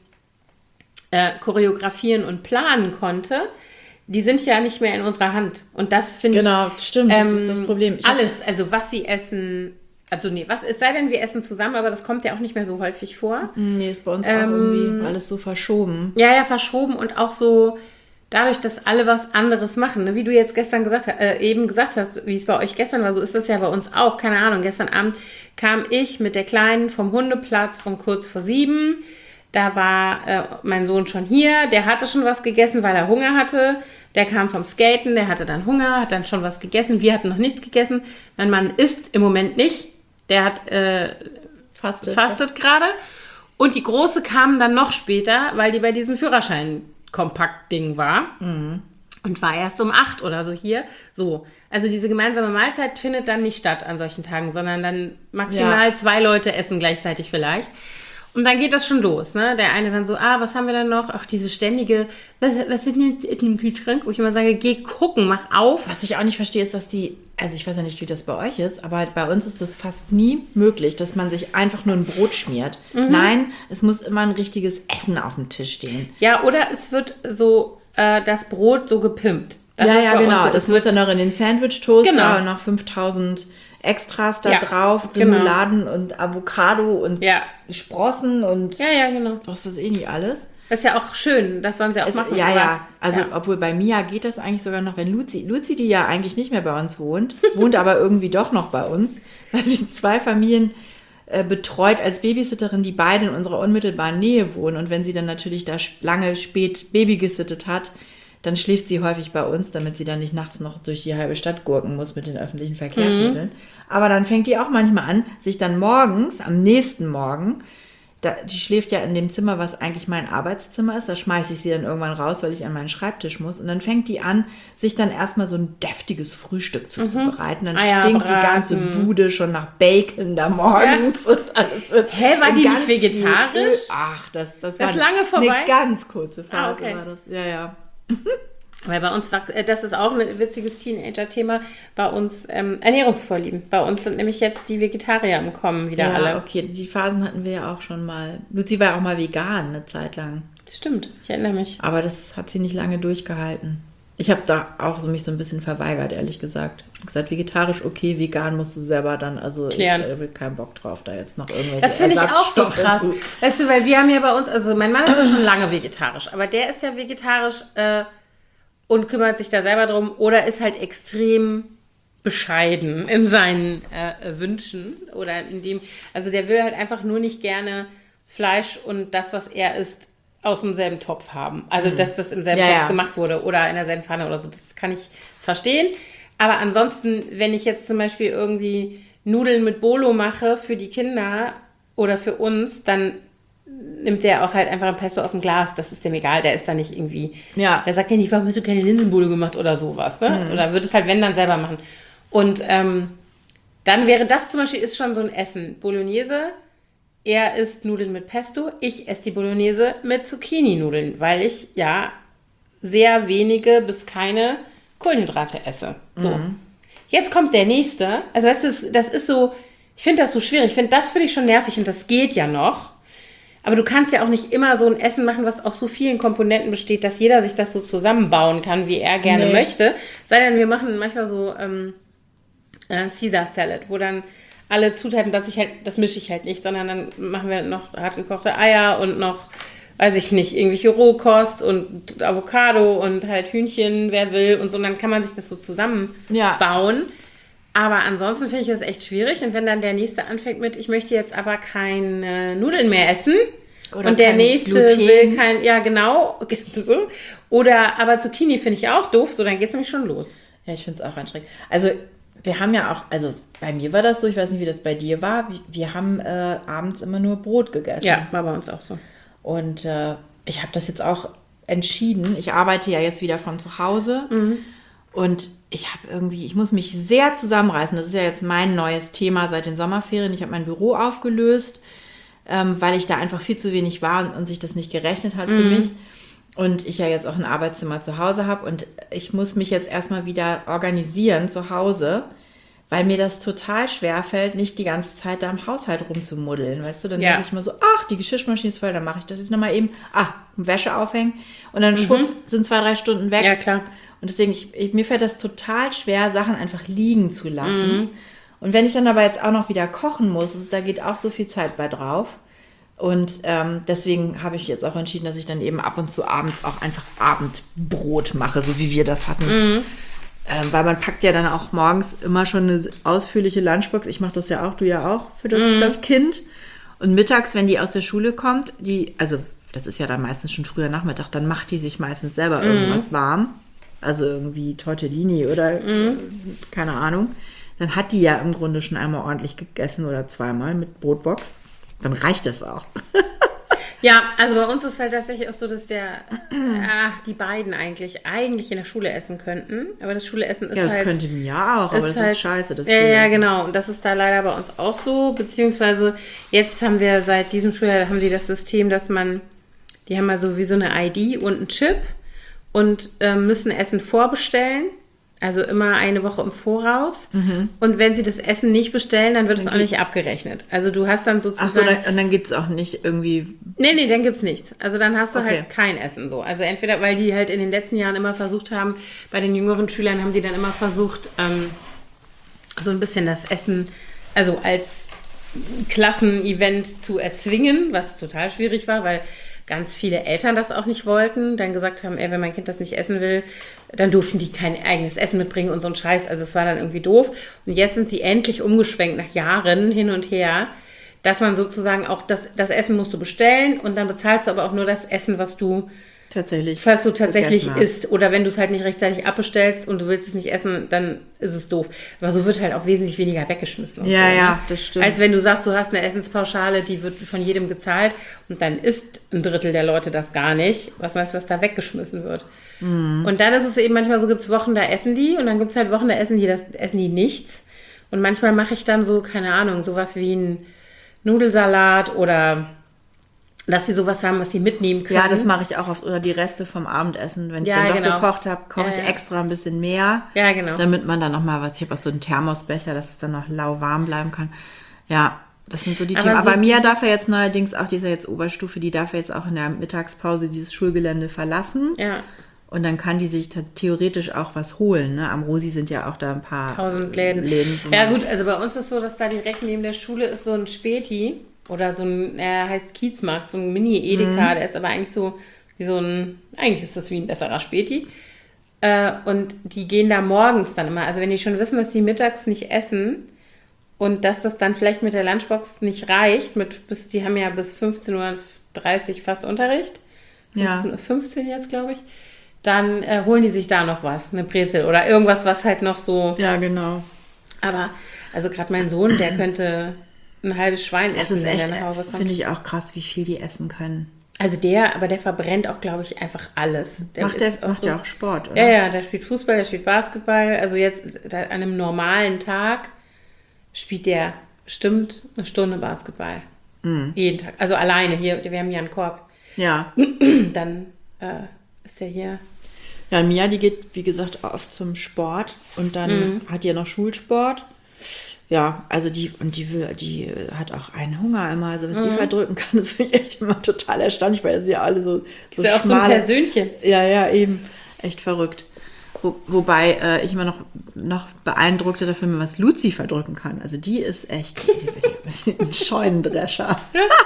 Äh, choreografieren und planen konnte, die sind ja nicht mehr in unserer Hand. Und das finde ich... Genau, stimmt, das ähm, ist das Problem. Ich alles, also was sie essen, also nee, was, es sei denn, wir essen zusammen, aber das kommt ja auch nicht mehr so häufig vor. Nee, ist bei uns ähm, auch irgendwie alles so verschoben. Ja, ja, verschoben und auch so dadurch, dass alle was anderes machen. Ne? Wie du jetzt gestern gesagt hast, äh, eben gesagt hast, wie es bei euch gestern war, so ist das ja bei uns auch. Keine Ahnung, gestern Abend kam ich mit der Kleinen vom Hundeplatz um kurz vor sieben. Da war äh, mein Sohn schon hier, der hatte schon was gegessen, weil er Hunger hatte. Der kam vom Skaten, der hatte dann Hunger, hat dann schon was gegessen. Wir hatten noch nichts gegessen. Mein Mann isst im Moment nicht. Der hat äh, fastet, fastet gerade. Und die Große kam dann noch später, weil die bei diesem Führerschein-Kompakt-Ding war. Mhm. Und war erst um acht oder so hier. So. Also diese gemeinsame Mahlzeit findet dann nicht statt an solchen Tagen, sondern dann maximal ja. zwei Leute essen gleichzeitig vielleicht. Und dann geht das schon los, ne? Der eine dann so, ah, was haben wir dann noch? Ach, diese ständige, was, was ist denn jetzt in dem Kühlschrank? Wo ich immer sage, geh gucken, mach auf. Was ich auch nicht verstehe, ist, dass die, also ich weiß ja nicht, wie das bei euch ist, aber bei uns ist das fast nie möglich, dass man sich einfach nur ein Brot schmiert. Mhm. Nein, es muss immer ein richtiges Essen auf dem Tisch stehen. Ja, oder es wird so, äh, das Brot so gepimpt. Das ja, ja, genau. So. Das muss dann noch in den Sandwich-Toaster genau. und noch fünftausend Extras da ja, drauf, Remouladen genau. und Avocado und ja. Sprossen und ja, ja, genau. was weiß ich nicht alles. Das ist ja auch schön, das sollen sie auch es, machen. Ja, aber, ja, also ja. obwohl bei Mia geht das eigentlich sogar noch, wenn Luzi, Luzi, die ja eigentlich nicht mehr bei uns wohnt, wohnt aber irgendwie doch noch bei uns, weil sie zwei Familien äh, betreut als Babysitterin, die beide in unserer unmittelbaren Nähe wohnen und wenn sie dann natürlich da lange spät Baby gesittet hat, dann schläft sie häufig bei uns, damit sie dann nicht nachts noch durch die halbe Stadt gurken muss mit den öffentlichen Verkehrsmitteln. Mhm. Aber dann fängt die auch manchmal an, sich dann morgens, am nächsten Morgen, da, die schläft ja in dem Zimmer, was eigentlich mein Arbeitszimmer ist, da schmeiße ich sie dann irgendwann raus, weil ich an meinen Schreibtisch muss. Und dann fängt die an, sich dann erstmal so ein deftiges Frühstück zuzubereiten. Dann Eier stinkt braten. Die ganze Bude schon nach Bacon da morgens. Ja. Und alles wird Hä, war die nicht vegetarisch? Ach, das, das, das war lange vorbei? Eine ganz kurze Phase ah, okay. war das. Ja, ja. Weil bei uns war, das ist auch ein witziges Teenager-Thema, bei uns ähm, Ernährungsvorlieben. Bei uns sind nämlich jetzt die Vegetarier im Kommen wieder ja, alle. Ja, okay, die Phasen hatten wir ja auch schon mal. Luzi war ja auch mal vegan eine Zeit lang. Stimmt, ich erinnere mich. Aber das hat sie nicht lange durchgehalten. Ich habe da auch so mich so ein bisschen verweigert, ehrlich gesagt. Ich habe gesagt, vegetarisch okay, vegan musst du selber dann, also Klären. ich habe keinen Bock drauf, da jetzt noch irgendwelche Das finde ich auch so krass. Zu. Weißt du, weil wir haben ja bei uns, also mein Mann ist ja schon lange vegetarisch, aber der ist ja vegetarisch äh, und kümmert sich da selber drum oder ist halt extrem bescheiden in seinen äh, Wünschen oder in dem, also der will halt einfach nur nicht gerne Fleisch und das, was er isst, aus demselben Topf haben. Also, dass das im selben ja, Topf ja. gemacht wurde oder in derselben Pfanne oder so. Das kann ich verstehen. Aber ansonsten, wenn ich jetzt zum Beispiel irgendwie Nudeln mit Bolo mache für die Kinder oder für uns, dann nimmt der auch halt einfach ein Pesto aus dem Glas. Das ist dem egal. Der ist da nicht irgendwie... Ja. Der sagt ja nicht, warum hast du keine Linsenbolo gemacht oder sowas. Ne? Mhm. Oder würde es halt, wenn, dann selber machen. Und ähm, dann wäre das zum Beispiel, ist schon so ein Essen. Bolognese... Er isst Nudeln mit Pesto, ich esse die Bolognese mit Zucchini-Nudeln, weil ich ja sehr wenige bis keine Kohlenhydrate esse. So. Mhm. Jetzt kommt der nächste. Also weißt du, das ist so, ich finde das so schwierig. Ich finde, das finde ich schon nervig und das geht ja noch. Aber du kannst ja auch nicht immer so ein Essen machen, was aus so vielen Komponenten besteht, dass jeder sich das so zusammenbauen kann, wie er gerne nee. möchte. Sei denn, wir machen manchmal so ähm, äh, Caesar Salad, wo dann alle Zutaten, dass ich halt, das mische ich halt nicht, sondern dann machen wir noch hart gekochte Eier und noch, weiß ich nicht, irgendwelche Rohkost und Avocado und halt Hühnchen, wer will und so. Und dann kann man sich das so zusammenbauen. Ja. Aber ansonsten finde ich das echt schwierig. Und wenn dann der Nächste anfängt mit, ich möchte jetzt aber keine Nudeln mehr essen. Oder und der Nächste Gluten. will kein, ja genau, so. Oder aber Zucchini finde ich auch doof, so dann geht es nämlich schon los. Ja, ich finde es auch anstrengend. Also wir haben ja auch, also bei mir war das so, ich weiß nicht, wie das bei dir war, wir, wir haben äh, abends immer nur Brot gegessen. Ja, war bei uns auch so. Und äh, ich habe das jetzt auch entschieden, ich arbeite ja jetzt wieder von zu Hause mhm. und ich habe irgendwie, ich muss mich sehr zusammenreißen, das ist ja jetzt mein neues Thema seit den Sommerferien, ich habe mein Büro aufgelöst, ähm, weil ich da einfach viel zu wenig war und, und sich das nicht gerechnet hat für mhm. mich. Und ich ja jetzt auch ein Arbeitszimmer zu Hause habe und ich muss mich jetzt erstmal wieder organisieren zu Hause, weil mir das total schwer fällt, nicht die ganze Zeit da im Haushalt rumzumuddeln, weißt du? Dann ja. denke ich mal so, ach, die Geschirrmaschine ist voll, dann mache ich das jetzt nochmal eben, ah, Wäsche aufhängen und dann mhm. schwupp, sind zwei, drei Stunden weg. Ja, klar. Und deswegen, ich, ich, mir fällt das total schwer, Sachen einfach liegen zu lassen. Mhm. Und wenn ich dann aber jetzt auch noch wieder kochen muss, ist, da geht auch so viel Zeit bei drauf. Und ähm, deswegen habe ich jetzt auch entschieden, dass ich dann eben ab und zu abends auch einfach Abendbrot mache, so wie wir das hatten. Mhm. Ähm, weil man packt ja dann auch morgens immer schon eine ausführliche Lunchbox. Ich mache das ja auch, du ja auch, für das, mhm. das Kind. Und mittags, wenn die aus der Schule kommt, die, also das ist ja dann meistens schon früher Nachmittag, dann macht die sich meistens selber irgendwas mhm. warm. Also irgendwie Tortellini oder mhm. keine Ahnung. Dann hat die ja im Grunde schon einmal ordentlich gegessen oder zweimal mit Brotbox. Dann reicht das auch. Ja, also bei uns ist halt tatsächlich auch so, dass der, ach, die beiden eigentlich, eigentlich in der Schule essen könnten. Aber das Schulessen ist ja, das halt... Ja, das könnte mir ja auch, aber das halt, ist scheiße. Das ja, ja, genau. Und das ist da leider bei uns auch so. Beziehungsweise jetzt haben wir seit diesem Schuljahr, haben die das System, dass man, die haben mal so wie so eine I D und einen Chip und äh, müssen Essen vorbestellen. Also immer eine Woche im Voraus. Mhm. Und wenn sie das Essen nicht bestellen, dann wird dann es auch nicht abgerechnet. Also du hast dann sozusagen... Ach so, dann, und dann gibt es auch nicht irgendwie... Nee, nee, dann gibt es nichts. Also dann hast du okay. halt kein Essen so. Also entweder, weil die halt in den letzten Jahren immer versucht haben, bei den jüngeren Schülern haben die dann immer versucht, ähm, so ein bisschen das Essen, also als Klassenevent zu erzwingen, was total schwierig war, weil ganz viele Eltern das auch nicht wollten, dann gesagt haben, ey, wenn mein Kind das nicht essen will, dann durften die kein eigenes Essen mitbringen und so ein Scheiß. Also es war dann irgendwie doof. Und jetzt sind sie endlich umgeschwenkt nach Jahren hin und her, dass man sozusagen auch das, das Essen musst du bestellen und dann bezahlst du aber auch nur das Essen, was du tatsächlich, was du tatsächlich isst. Oder wenn du es halt nicht rechtzeitig abbestellst und du willst es nicht essen, dann ist es doof. Aber so wird halt auch wesentlich weniger weggeschmissen. Und ja, so, ja, ne? Das stimmt. Als wenn du sagst, du hast eine Essenspauschale, die wird von jedem gezahlt und dann isst ein Drittel der Leute das gar nicht. Was meinst du, was da weggeschmissen wird? Mhm. Und dann ist es eben manchmal so, gibt es Wochen, da essen die und dann gibt es halt Wochen, da essen die, das, essen die nichts. Und manchmal mache ich dann so, keine Ahnung, sowas wie ein Nudelsalat oder... dass sie sowas haben, was sie mitnehmen können. Ja, das mache ich auch oft. Oder die Reste vom Abendessen. Wenn ich ja, dann doch genau. gekocht habe, koche ja, ich ja. extra ein bisschen mehr. Ja, genau. Damit man dann nochmal was, ich habe auch so einen Thermosbecher, dass es dann noch lauwarm bleiben kann. Ja, das sind so die Themen. Aber so Mia darf ja jetzt neuerdings auch, die ist ja jetzt Oberstufe, die darf ja jetzt auch in der Mittagspause dieses Schulgelände verlassen. Ja. Und dann kann die sich da theoretisch auch was holen. Ne? Am Rosi sind ja auch da ein paar Tausend Läden. Läden Ja gut, also bei uns ist so, dass da direkt neben der Schule ist so ein Späti oder so ein, er heißt Kiezmarkt, so ein Mini-Edeka, mhm. der ist aber eigentlich so wie so ein, eigentlich ist das wie ein besserer Späti. Äh, und die gehen da morgens dann immer, also wenn die schon wissen, dass die mittags nicht essen und dass das dann vielleicht mit der Lunchbox nicht reicht, mit bis die haben ja bis fünfzehn Uhr dreißig fast Unterricht, fünfzehn Uhr fünfzehn jetzt glaube ich, dann äh, holen die sich da noch was, eine Brezel oder irgendwas, was halt noch so... Ja, genau. Aber, also gerade mein Sohn, der könnte ein halbes Schwein das essen, ist wenn echt, der nach Hause kommt. Finde ich auch krass, wie viel die essen können. Also der, aber der verbrennt auch, glaube ich, einfach alles. Der macht der auch macht so, ja auch Sport, oder? Ja, ja, der spielt Fußball, der spielt Basketball. Also jetzt da, an einem normalen Tag spielt der bestimmt eine Stunde Basketball. Mhm. Jeden Tag. Also alleine. Hier, wir haben hier einen Korb. Ja. Dann äh, ist der hier... Ja, Mia, die geht, wie gesagt, oft zum Sport und dann mhm. hat die ja noch Schulsport. Ja, also die, und die will, die hat auch einen Hunger immer. Also was mhm. die verdrücken kann, das finde ich echt immer total erstaunlich, weil sie ja alle so, so ist ja auch so ein Persönchen. Ja, ja, eben. Echt verrückt. Wo, wobei äh, ich immer noch, noch beeindruckter dafür bin, was Luzi verdrücken kann. Also die ist echt die, die, die, ein Scheunendrescher.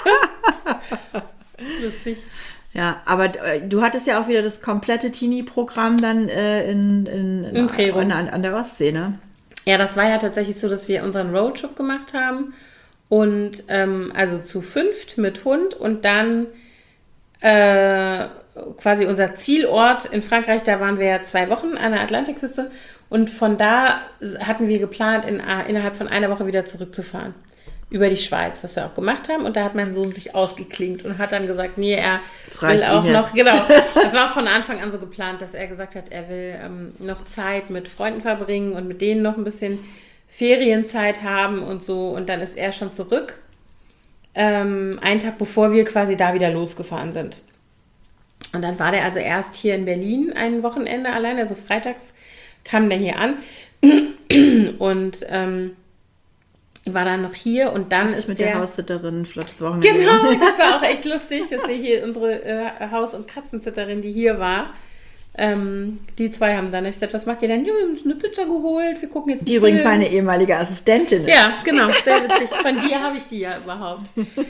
Lustig. Ja, aber äh, du hattest ja auch wieder das komplette Teenie-Programm dann äh, in, in, in, in, an, an der Ostsee, ne? Ja, das war ja tatsächlich so, dass wir unseren Roadtrip gemacht haben und ähm, also zu fünft mit Hund und dann äh, quasi unser Zielort in Frankreich, da waren wir ja zwei Wochen an der Atlantikküste und von da hatten wir geplant, in, innerhalb von einer Woche wieder zurückzufahren. Über die Schweiz, was wir auch gemacht haben. Und da hat mein Sohn sich ausgeklinkt und hat dann gesagt, nee, er will auch noch, genau. Das war von Anfang an so geplant, dass er gesagt hat, er will ähm, noch Zeit mit Freunden verbringen und mit denen noch ein bisschen Ferienzeit haben und so. Und dann ist er schon zurück, ähm, einen Tag bevor wir quasi da wieder losgefahren sind. Und dann war der also erst hier in Berlin ein Wochenende allein, also freitags kam der hier an und ähm, war dann noch hier und dann ist mit der... der Haussitterin ein flottes Wochenende. Genau, das war auch echt lustig, dass wir hier unsere äh, Haus- und Katzensitterin, die hier war, ähm, die zwei haben dann, ich gesagt, was macht ihr denn? Ja, wir haben uns eine Pizza geholt, wir gucken jetzt Die übrigens Film. Meine ehemalige Assistentin ist. Ja, genau, sehr witzig. Von dir habe ich die ja überhaupt.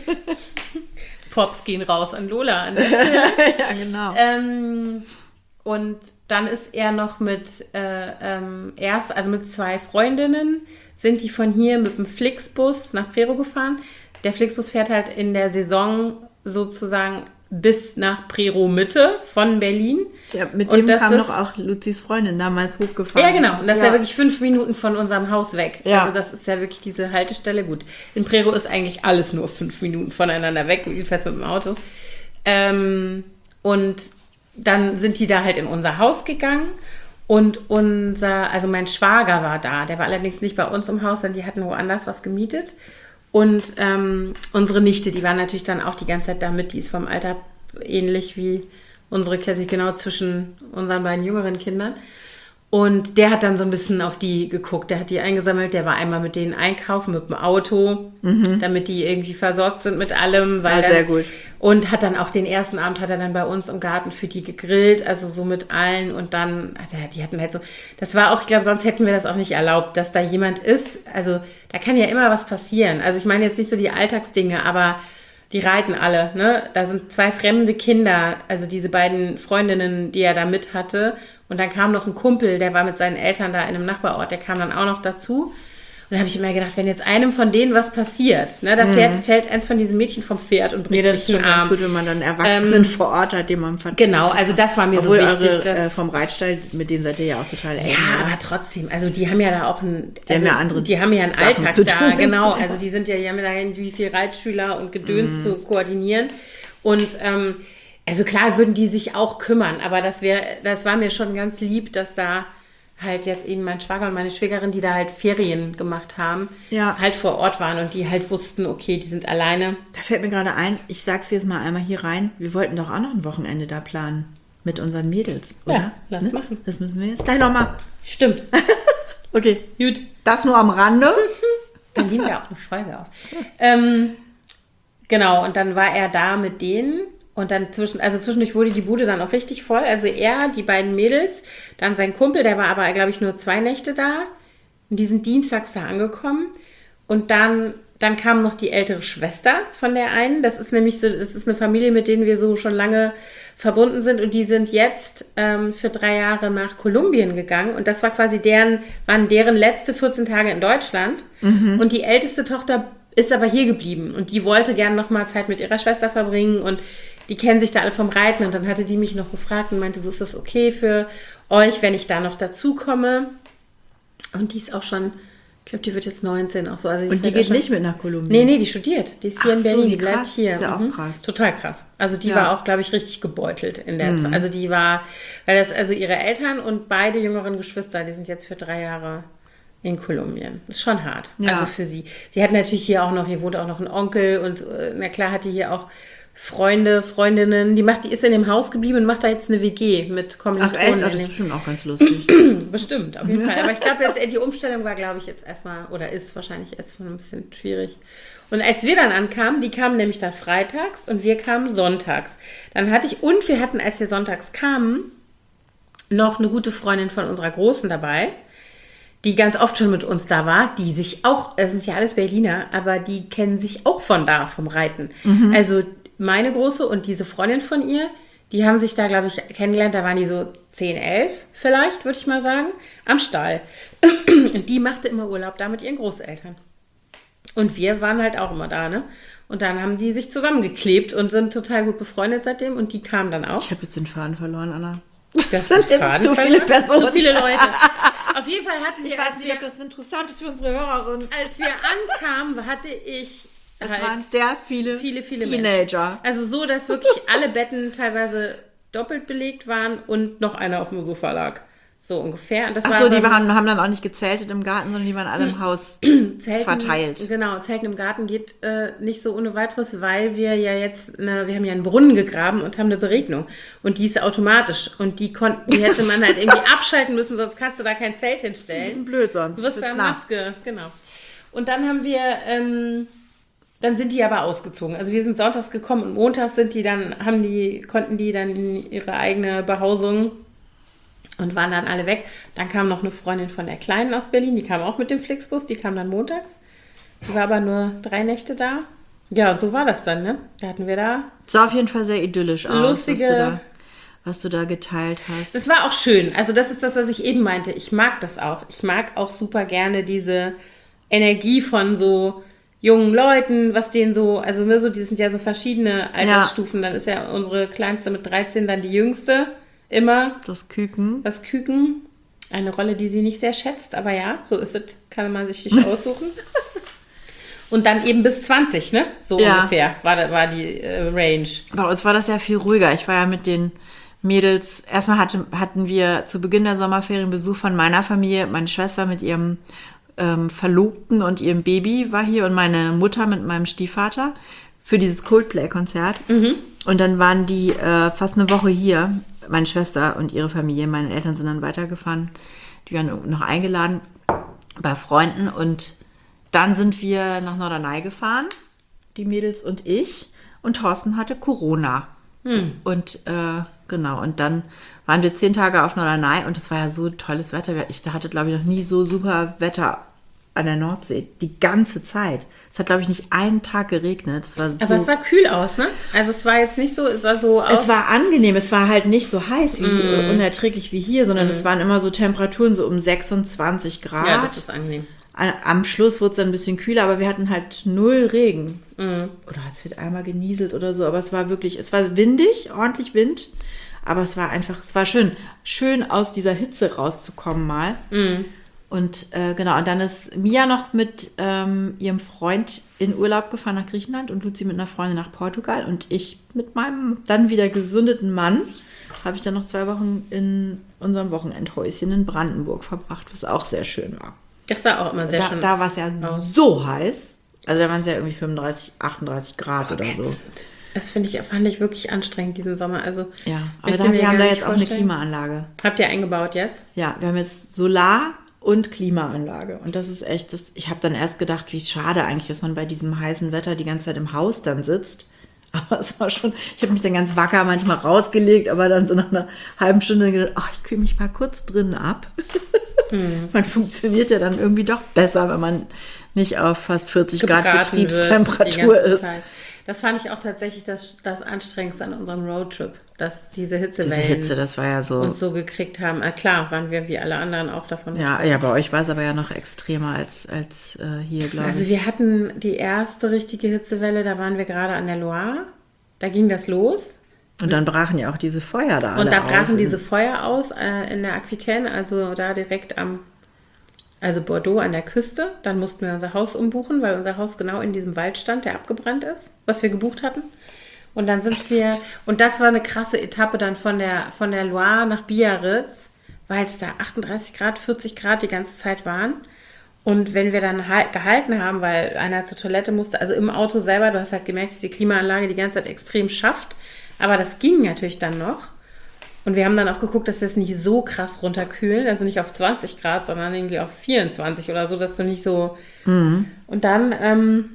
Props gehen raus an Lola an der Stelle. Ja, genau. Ähm, und dann ist er noch mit äh, ähm, erst, also mit zwei Freundinnen, sind die von hier mit dem Flixbus nach Prero gefahren. Der Flixbus fährt halt in der Saison sozusagen bis nach Prero Mitte von Berlin. Ja, mit dem kam noch auch Luzis Freundin damals hochgefahren. Ja, genau. Und das ja. ist ja wirklich fünf Minuten von unserem Haus weg. Ja. Also das ist ja wirklich diese Haltestelle. Gut, in Prero ist eigentlich alles nur fünf Minuten voneinander weg, jedenfalls mit dem Auto. Ähm, und dann sind die da halt in unser Haus gegangen. Und unser, also mein Schwager war da, der war allerdings nicht bei uns im Haus, denn die hatten woanders was gemietet. Und ähm, unsere Nichte, die war natürlich dann auch die ganze Zeit da mit, die ist vom Alter ähnlich wie unsere Cassie, genau zwischen unseren beiden jüngeren Kindern. Und der hat dann so ein bisschen auf die geguckt, der hat die eingesammelt, der war einmal mit denen einkaufen, mit dem Auto, mhm. damit die irgendwie versorgt sind mit allem. Weil ja, dann, sehr gut. Und hat dann auch den ersten Abend, hat er dann bei uns im Garten für die gegrillt, also so mit allen. Und dann, hat er, die hatten halt so, das war auch, ich glaube, sonst hätten wir das auch nicht erlaubt, dass da jemand ist. Also da kann ja immer was passieren. Also ich meine jetzt nicht so die Alltagsdinge, aber die reiten alle, ne? Da sind zwei fremde Kinder, also diese beiden Freundinnen, die er da mit hatte. Und dann kam noch ein Kumpel, der war mit seinen Eltern da in einem Nachbarort, der kam dann auch noch dazu. Und da habe ich immer gedacht, wenn jetzt einem von denen was passiert, ne, da fährt, mhm. fällt eins von diesen Mädchen vom Pferd und bricht nee, das sich den ist schon Arm. Ganz gut, wenn man dann Erwachsenen ähm, vor Ort hat, dem man vertraut. Genau, also das war mir Obwohl so wichtig. Eure, dass, äh, vom Reitstall, mit denen seid ihr ja auch total eng. Ja, oder? aber trotzdem, also die haben ja da auch einen, die also haben ja andere die haben ja einen Sachen Alltag zu da, tun. genau. Also die sind ja, die haben ja da irgendwie viel Reitschüler und Gedöns mhm. zu koordinieren. Und ähm, also klar würden die sich auch kümmern, aber das wäre, das war mir schon ganz lieb, dass da halt jetzt eben mein Schwager und meine Schwägerin, die da halt Ferien gemacht haben, ja. halt vor Ort waren und die halt wussten, okay, die sind alleine. Da fällt mir gerade ein, ich sag's jetzt mal einmal hier rein, wir wollten doch auch noch ein Wochenende da planen mit unseren Mädels, oder? Ja, lass ne? machen. Das müssen wir jetzt gleich nochmal. Stimmt. Okay, gut. Das nur am Rande. Dann nehmen wir auch eine Folge auf. ähm, genau, und dann war er da mit denen Und dann zwischen, also zwischendurch wurde die Bude dann auch richtig voll. Also er, die beiden Mädels, dann sein Kumpel, der war aber, glaube ich, nur zwei Nächte da. Und die sind dienstags da angekommen. Und dann, dann kam noch die ältere Schwester von der einen. Das ist nämlich so, das ist eine Familie, mit denen wir so schon lange verbunden sind. Und die sind jetzt ähm, für drei Jahre nach Kolumbien gegangen. Und das war quasi deren, waren deren letzte vierzehn Tage in Deutschland. Mhm. Und die älteste Tochter ist aber hier geblieben. Und die wollte gerne noch mal Zeit mit ihrer Schwester verbringen. Und die kennen sich da alle vom Reiten. Und dann hatte die mich noch gefragt und meinte, so ist das okay für euch, wenn ich da noch dazu komme. Und die ist auch schon, ich glaube, die wird jetzt neunzehn auch so. Also und die halt geht schon, nicht mit nach Kolumbien? Nee, nee, die studiert. Die ist hier Ach in Berlin, so, die bleibt krass. hier. Ist ja auch mhm. krass. Total krass. Also die Ja. war auch, glaube ich, richtig gebeutelt in der Mhm. Zeit. Also die war, weil das, also ihre Eltern und beide jüngeren Geschwister, die sind jetzt für drei Jahre in Kolumbien. Das ist schon hart. Ja. Also für sie. Sie hat natürlich hier auch noch, hier wohnt auch noch ein Onkel und äh, na klar hat die hier auch Freunde, Freundinnen, die macht, die ist in dem Haus geblieben und macht da jetzt eine W G mit Ach Kommilitonen. echt? Ach, in das dem- ist bestimmt auch ganz lustig. Bestimmt, auf jeden Fall. Aber ich glaube, jetzt die Umstellung war, glaube ich, jetzt erstmal, oder ist wahrscheinlich erstmal ein bisschen schwierig. Und als wir dann ankamen, die kamen nämlich da freitags und wir kamen sonntags. Dann hatte ich, und wir hatten, als wir sonntags kamen, noch eine gute Freundin von unserer Großen dabei, die ganz oft schon mit uns da war, die sich auch, das sind ja alles Berliner, aber die kennen sich auch von da, vom Reiten. Also meine Große und diese Freundin von ihr, die haben sich da, glaube ich, kennengelernt, da waren die so zehn, elf vielleicht, würde ich mal sagen, am Stall. Und die machte immer Urlaub da mit ihren Großeltern. Und wir waren halt auch immer da, ne? Und dann haben die sich zusammengeklebt und sind total gut befreundet seitdem und die kamen dann auch. Ich habe jetzt den Faden verloren, Anna. Das sind jetzt Faden zu viele verloren? Personen. Zu viele Leute. Auf jeden Fall hatten wir, Ich weiß als nicht, wir, ob das interessant ist für unsere Hörerinnen. als wir ankamen, hatte ich Es halt waren sehr viele, viele, viele Teenager. Menschen. Also so, dass wirklich alle Betten teilweise doppelt belegt waren und noch einer auf dem Sofa lag. So ungefähr. Und das Achso, die aber- waren, haben dann auch nicht gezeltet im Garten, sondern die waren alle im Haus Zelten, verteilt. Genau, Zelten im Garten geht äh, nicht so ohne weiteres, weil wir ja jetzt, eine, wir haben ja einen Brunnen gegraben und haben eine Beregnung. Und die ist automatisch. Und die, konnten, die hätte man halt irgendwie abschalten müssen, sonst kannst du da kein Zelt Das ist ein hinstellen. bisschen blöd sonst. Du wirst Wird's da nass. Maske, genau. Und dann haben wir, ähm, dann sind die aber ausgezogen. Also wir sind sonntags gekommen und montags sind die dann, haben die, konnten die dann in ihre eigene Behausung und waren dann alle weg. Dann kam noch eine Freundin von der Kleinen aus Berlin, die kam auch mit dem Flixbus, die kam dann montags. Die war aber nur drei Nächte da. Ja, und so war das dann, ne? Da hatten wir da. Sah auf jeden Fall sehr idyllisch aus, Lustige- was du, da, was du da geteilt hast. Das war auch schön. Also das ist das, was ich eben meinte. Ich mag das auch. Ich mag auch super gerne diese Energie von so jungen Leuten, was denen so, also ne, so, die sind ja so verschiedene Altersstufen. Dann ist ja unsere Kleinste mit dreizehn dann die Jüngste. Immer Das Küken. das Küken. Eine Rolle, die sie nicht sehr schätzt, aber ja, so ist es. Kann man sich nicht aussuchen. Und dann eben bis zwanzig, ne? So Ja. ungefähr war, da- war die äh, Range. Bei uns war das ja viel ruhiger. Ich war ja mit den Mädels, erstmal hatte, hatten wir zu Beginn der Sommerferien Besuch von meiner Familie. Meine Schwester mit ihrem ähm, Verlobten und ihrem Baby war hier und meine Mutter mit meinem Stiefvater für dieses Coldplay-Konzert. Und dann waren die äh, fast eine Woche hier, meine Schwester und ihre Familie. Meine Eltern sind dann weitergefahren. Die waren noch eingeladen bei Freunden und dann sind wir nach Norderney gefahren, die Mädels und ich. Und Thorsten hatte Corona. Und äh, genau, und dann waren wir zehn Tage auf Norderney und es war ja so tolles Wetter. Ich hatte, glaube ich, noch nie so super Wetter an der Nordsee. Die ganze Zeit. Es hat, glaube ich, nicht einen Tag geregnet. Es war so, Aber es sah kühl aus, ne? Also es war jetzt nicht so, es sah so aus. es war angenehm. Es war halt nicht so heiß, wie Mm. unerträglich wie hier, sondern es waren immer so Temperaturen so um sechsundzwanzig Grad. ja, das ist angenehm. An- Am Schluss wurde es dann ein bisschen kühler, aber wir hatten halt null Regen. Mhm. Oder hat es wird einmal genieselt oder so, aber es war wirklich, es war windig, ordentlich Wind, aber es war einfach, es war schön, schön aus dieser Hitze rauszukommen mal. Mhm. Und äh, genau, und dann ist Mia noch mit ähm, ihrem Freund in Urlaub gefahren nach Griechenland und Luzi mit einer Freundin nach Portugal und ich mit meinem dann wieder gesundeten Mann habe ich dann noch zwei Wochen in unserem Wochenendhäuschen in Brandenburg verbracht, was auch sehr schön war. Das sah auch immer sehr Da, schön da war es ja aus. so heiß. Also da waren es ja irgendwie fünfunddreißig, achtunddreißig Grad oder so. ätzend. Das finde ich, fand ich wirklich anstrengend diesen Sommer. Also Ja, aber möchte da, mir wir haben gar da nicht jetzt auch eine vorstellen. Klimaanlage. Habt ihr eingebaut jetzt? Ja, wir haben jetzt Solar- und Klimaanlage. Und das ist echt, das, ich habe dann erst gedacht, wie schade eigentlich, dass man bei diesem heißen Wetter die ganze Zeit im Haus dann sitzt. Aber es war schon, ich habe mich dann ganz wacker manchmal rausgelegt, aber dann so nach einer halben Stunde gedacht, ach, ich kühle mich mal kurz drinnen ab. Mhm. Man funktioniert ja dann irgendwie doch besser, wenn man nicht auf fast vierzig Grad Betriebstemperatur ist. Zeit. Das fand ich auch tatsächlich das, das Anstrengendste an unserem Roadtrip, dass diese Hitzewellen diese Hitze, das war ja so, uns so gekriegt haben. Na klar, waren wir wie alle anderen auch davon ja, ja, bei euch war es aber ja noch extremer als, als äh, hier, glaube ich. Also wir hatten die erste richtige Hitzewelle, da waren wir gerade an der Loire. Da ging das los. Und dann brachen ja auch diese Feuer da alle Und da brachen aus. diese Feuer aus äh, in der Aquitaine, also da direkt am, also Bordeaux an der Küste. Dann mussten wir unser Haus umbuchen, weil unser Haus genau in diesem Wald stand, der abgebrannt ist, was wir gebucht hatten. Und dann sind wir, und das war eine krasse Etappe dann von der, von der Loire nach Biarritz, weil es da achtunddreißig Grad, vierzig Grad die ganze Zeit waren. Und wenn wir dann halt gehalten haben, weil einer zur Toilette musste, also im Auto selber, du hast halt gemerkt, dass die Klimaanlage die ganze Zeit extrem schafft. Aber das ging natürlich dann noch. Und wir haben dann auch geguckt, dass wir es nicht so krass runterkühlen, also nicht auf zwanzig Grad, sondern irgendwie auf vierundzwanzig oder so, dass du nicht so... Mhm. Und dann... Ähm,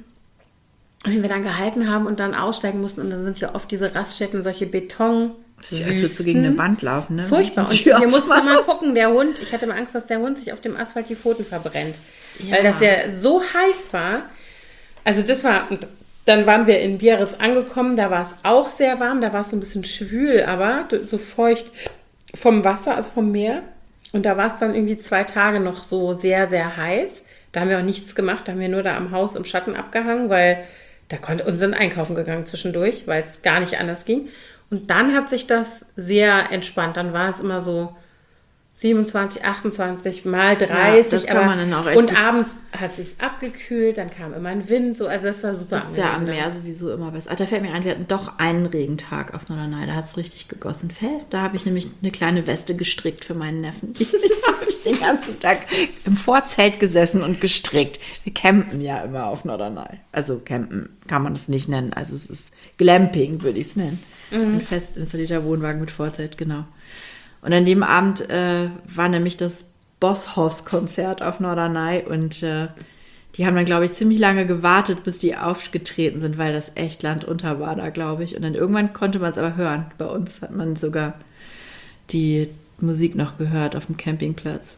wenn wir dann gehalten haben und dann aussteigen mussten und dann sind ja oft diese Raststätten, solche Beton. Das ist, als würdest du gegen eine Wand laufen, ne? Furchtbar. Und wir mussten immer gucken, der Hund, ich hatte immer Angst, dass der Hund sich auf dem Asphalt die Pfoten verbrennt. Ja. Weil das ja so heiß war. Also das war, dann waren wir in Biarritz angekommen, da war es auch sehr warm, da war es so ein bisschen schwül, aber so feucht vom Wasser, also vom Meer. Und da war es dann irgendwie zwei Tage noch so sehr, sehr heiß. Da haben wir auch nichts gemacht, da haben wir nur da am Haus im Schatten abgehangen, weil da konnte und sind einkaufen gegangen zwischendurch, weil es gar nicht anders ging. Und dann hat sich das sehr entspannt. Dann war es immer so siebenundzwanzig, achtundzwanzig mal dreißig. Ja, das kann aber, man dann auch echt und abends hat es sich abgekühlt, dann kam immer ein Wind. So, also das war super. Das ist ja am Meer sowieso immer besser. Ach, da fällt mir ein, wir hatten doch einen Regentag auf Norderney. Da hat es richtig gegossen. Da habe ich nämlich eine kleine Weste gestrickt für meinen Neffen. Da habe ich den ganzen Tag im Vorzelt gesessen und gestrickt. Wir campen ja immer auf Norderney. Also campen kann man es nicht nennen. Also es ist Glamping, würde ich es nennen. Mhm. Ein fest installierter Wohnwagen mit Vorzelt, genau. Und an dem Abend äh, war nämlich das Boss-Hoss-Konzert auf Norderney und äh, die haben dann, glaube ich, ziemlich lange gewartet, bis die aufgetreten sind, weil das echt landunter war da, glaube ich. Und dann irgendwann konnte man es aber hören. Bei uns hat man sogar die Musik noch gehört auf dem Campingplatz.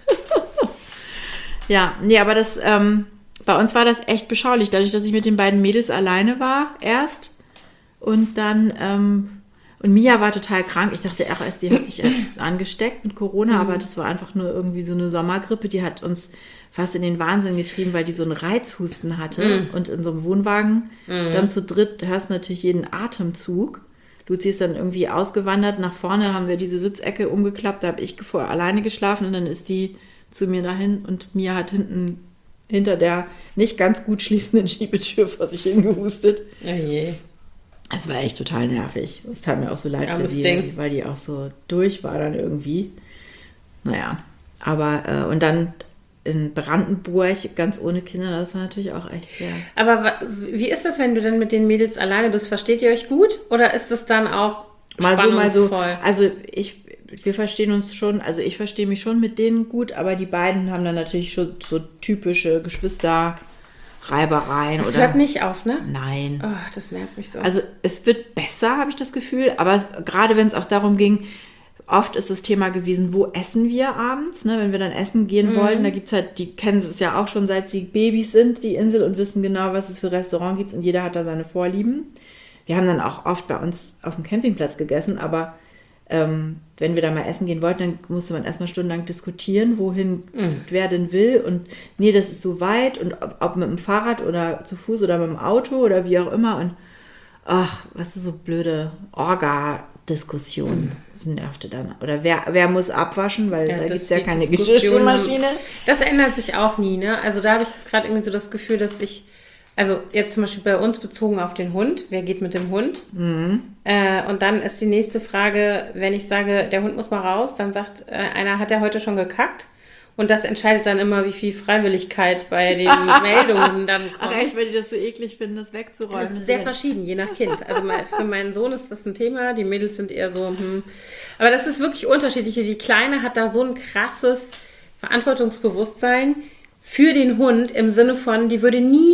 Ja, nee, aber das, ähm, bei uns war das echt beschaulich, dadurch, dass ich mit den beiden Mädels alleine war erst und dann... Ähm, Und Mia war total krank. Ich dachte, ach, die hat sich angesteckt mit Corona, mhm. aber das war einfach nur irgendwie so eine Sommergrippe. Die hat uns fast in den Wahnsinn getrieben, weil die so einen Reizhusten hatte. Mhm. Und in so einem Wohnwagen mhm. dann zu dritt hörst du natürlich jeden Atemzug. Luzi ist dann irgendwie ausgewandert. Nach vorne haben wir diese Sitzecke umgeklappt. Da habe ich vorher alleine geschlafen und dann ist die zu mir dahin und Mia hat hinten hinter der nicht ganz gut schließenden Schiebetür vor sich hingehustet. Oh je. Es war echt total nervig. Es tat mir auch so leid ja, für sie, Ding. weil die auch so durch war dann irgendwie. Naja, aber äh, und dann in Brandenburg, ganz ohne Kinder, das war natürlich auch echt sehr... Aber wie ist das, wenn du dann mit den Mädels alleine bist? Versteht ihr euch gut? Oder ist das dann auch mal spannungsvoll? So, mal so. Also ich, wir verstehen uns schon, also ich verstehe mich schon mit denen gut, aber die beiden haben dann natürlich schon so typische Geschwister... Reibereien. Das oder hört nicht auf, ne? Nein. Oh, das nervt mich so. Also es wird besser, habe ich das Gefühl. Aber es, gerade wenn es auch darum ging, oft ist das Thema gewesen, wo essen wir abends? Ne? Wenn wir dann essen gehen mhm. wollen, da gibt es halt, die kennen es ja auch schon, seit sie Babys sind, die Insel, und wissen genau, was es für Restaurant gibt. Und jeder hat da seine Vorlieben. Wir haben dann auch oft bei uns auf dem Campingplatz gegessen, aber ähm, wenn wir da mal essen gehen wollten, dann musste man erstmal stundenlang diskutieren, wohin mhm. wer denn will. Und nee, das ist so weit. Und ob, ob mit dem Fahrrad oder zu Fuß oder mit dem Auto oder wie auch immer. Und ach, was ist so blöde Orga-Diskussionen. Mhm. Das nervte dann. Oder wer, wer muss abwaschen, weil ja, da gibt es ja keine Geschirrspülmaschine. Das ändert sich auch nie, ne? Also da habe ich gerade irgendwie so das Gefühl, dass ich... Also jetzt zum Beispiel bei uns bezogen auf den Hund. Wer geht mit dem Hund? Mhm. Äh, und dann ist die nächste Frage, wenn ich sage, der Hund muss mal raus, dann sagt äh, einer, hat er heute schon gekackt? Und das entscheidet dann immer, wie viel Freiwilligkeit bei den Meldungen dann kommt. Ach echt, weil die das so eklig finden, das wegzuräumen. Das ist sehr verschieden, je nach Kind. Also für meinen Sohn ist das ein Thema, die Mädels sind eher so, hm. Aber das ist wirklich unterschiedlich. Die Kleine hat da so ein krasses Verantwortungsbewusstsein für den Hund im Sinne von, die würde nie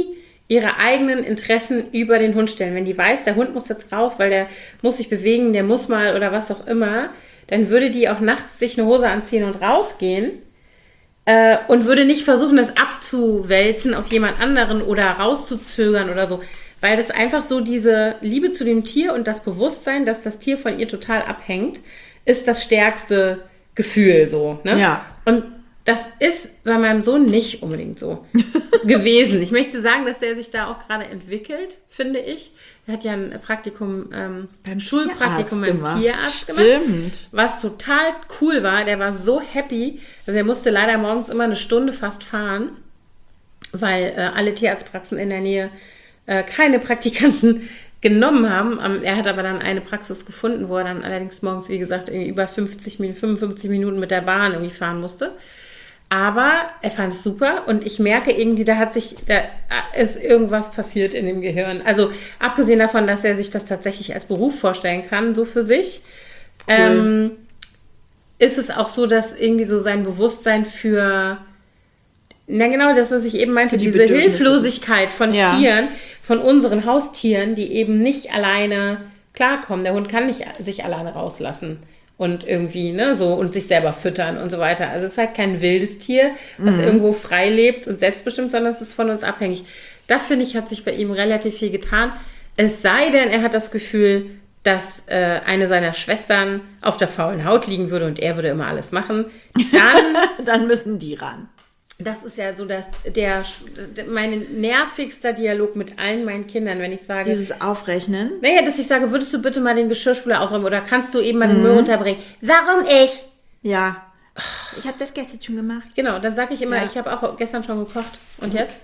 ihre eigenen Interessen über den Hund stellen. Wenn die weiß, der Hund muss jetzt raus, weil der muss sich bewegen, der muss mal oder was auch immer, dann würde die auch nachts sich eine Hose anziehen und rausgehen äh, und würde nicht versuchen, das abzuwälzen auf jemand anderen oder rauszuzögern oder so, weil das einfach so diese Liebe zu dem Tier und das Bewusstsein, dass das Tier von ihr total abhängt, ist das stärkste Gefühl so. Ne? Ja. Und das ist bei meinem Sohn nicht unbedingt so gewesen. Ich möchte sagen, dass der sich da auch gerade entwickelt, finde ich. Er hat ja ein Praktikum, ähm, Beim Schulpraktikum beim gemacht. Tierarzt gemacht. Stimmt. Was total cool war. Der war so happy. Also er musste leider morgens immer eine Stunde fast fahren, weil äh, alle Tierarztpraxen in der Nähe äh, keine Praktikanten genommen haben. Um, er hat aber dann eine Praxis gefunden, wo er dann allerdings morgens, wie gesagt, irgendwie über fünfzig, fünfundfünfzig Minuten mit der Bahn irgendwie fahren musste. Aber er fand es super und ich merke irgendwie, da hat sich, da ist irgendwas passiert in dem Gehirn. Also abgesehen davon, dass er sich das tatsächlich als Beruf vorstellen kann, so für sich, cool. ähm, ist es auch so, dass irgendwie so sein Bewusstsein für, na genau, das, was ich eben meinte, die diese Hilflosigkeit von ja. Tieren, von unseren Haustieren, die eben nicht alleine klarkommen. Der Hund kann nicht sich alleine rauslassen. Und irgendwie, ne, so, und sich selber füttern und so weiter. Also es ist halt kein wildes Tier, was mhm. irgendwo frei lebt und selbstbestimmt, sondern es ist von uns abhängig. Da, finde ich, hat sich bei ihm relativ viel getan. Es sei denn, er hat das Gefühl, dass äh, eine seiner Schwestern auf der faulen Haut liegen würde und er würde immer alles machen. Dann, dann müssen die ran. Das ist ja so, dass der, mein nervigster Dialog mit allen meinen Kindern, wenn ich sage... Dieses Aufrechnen? Naja, dass ich sage, würdest du bitte mal den Geschirrspüler ausräumen oder kannst du eben mal den Müll runterbringen? Warum ich? Ja. Ich habe das gestern schon gemacht. Genau, dann sage ich immer, ja. ich habe auch gestern schon gekocht. Und jetzt?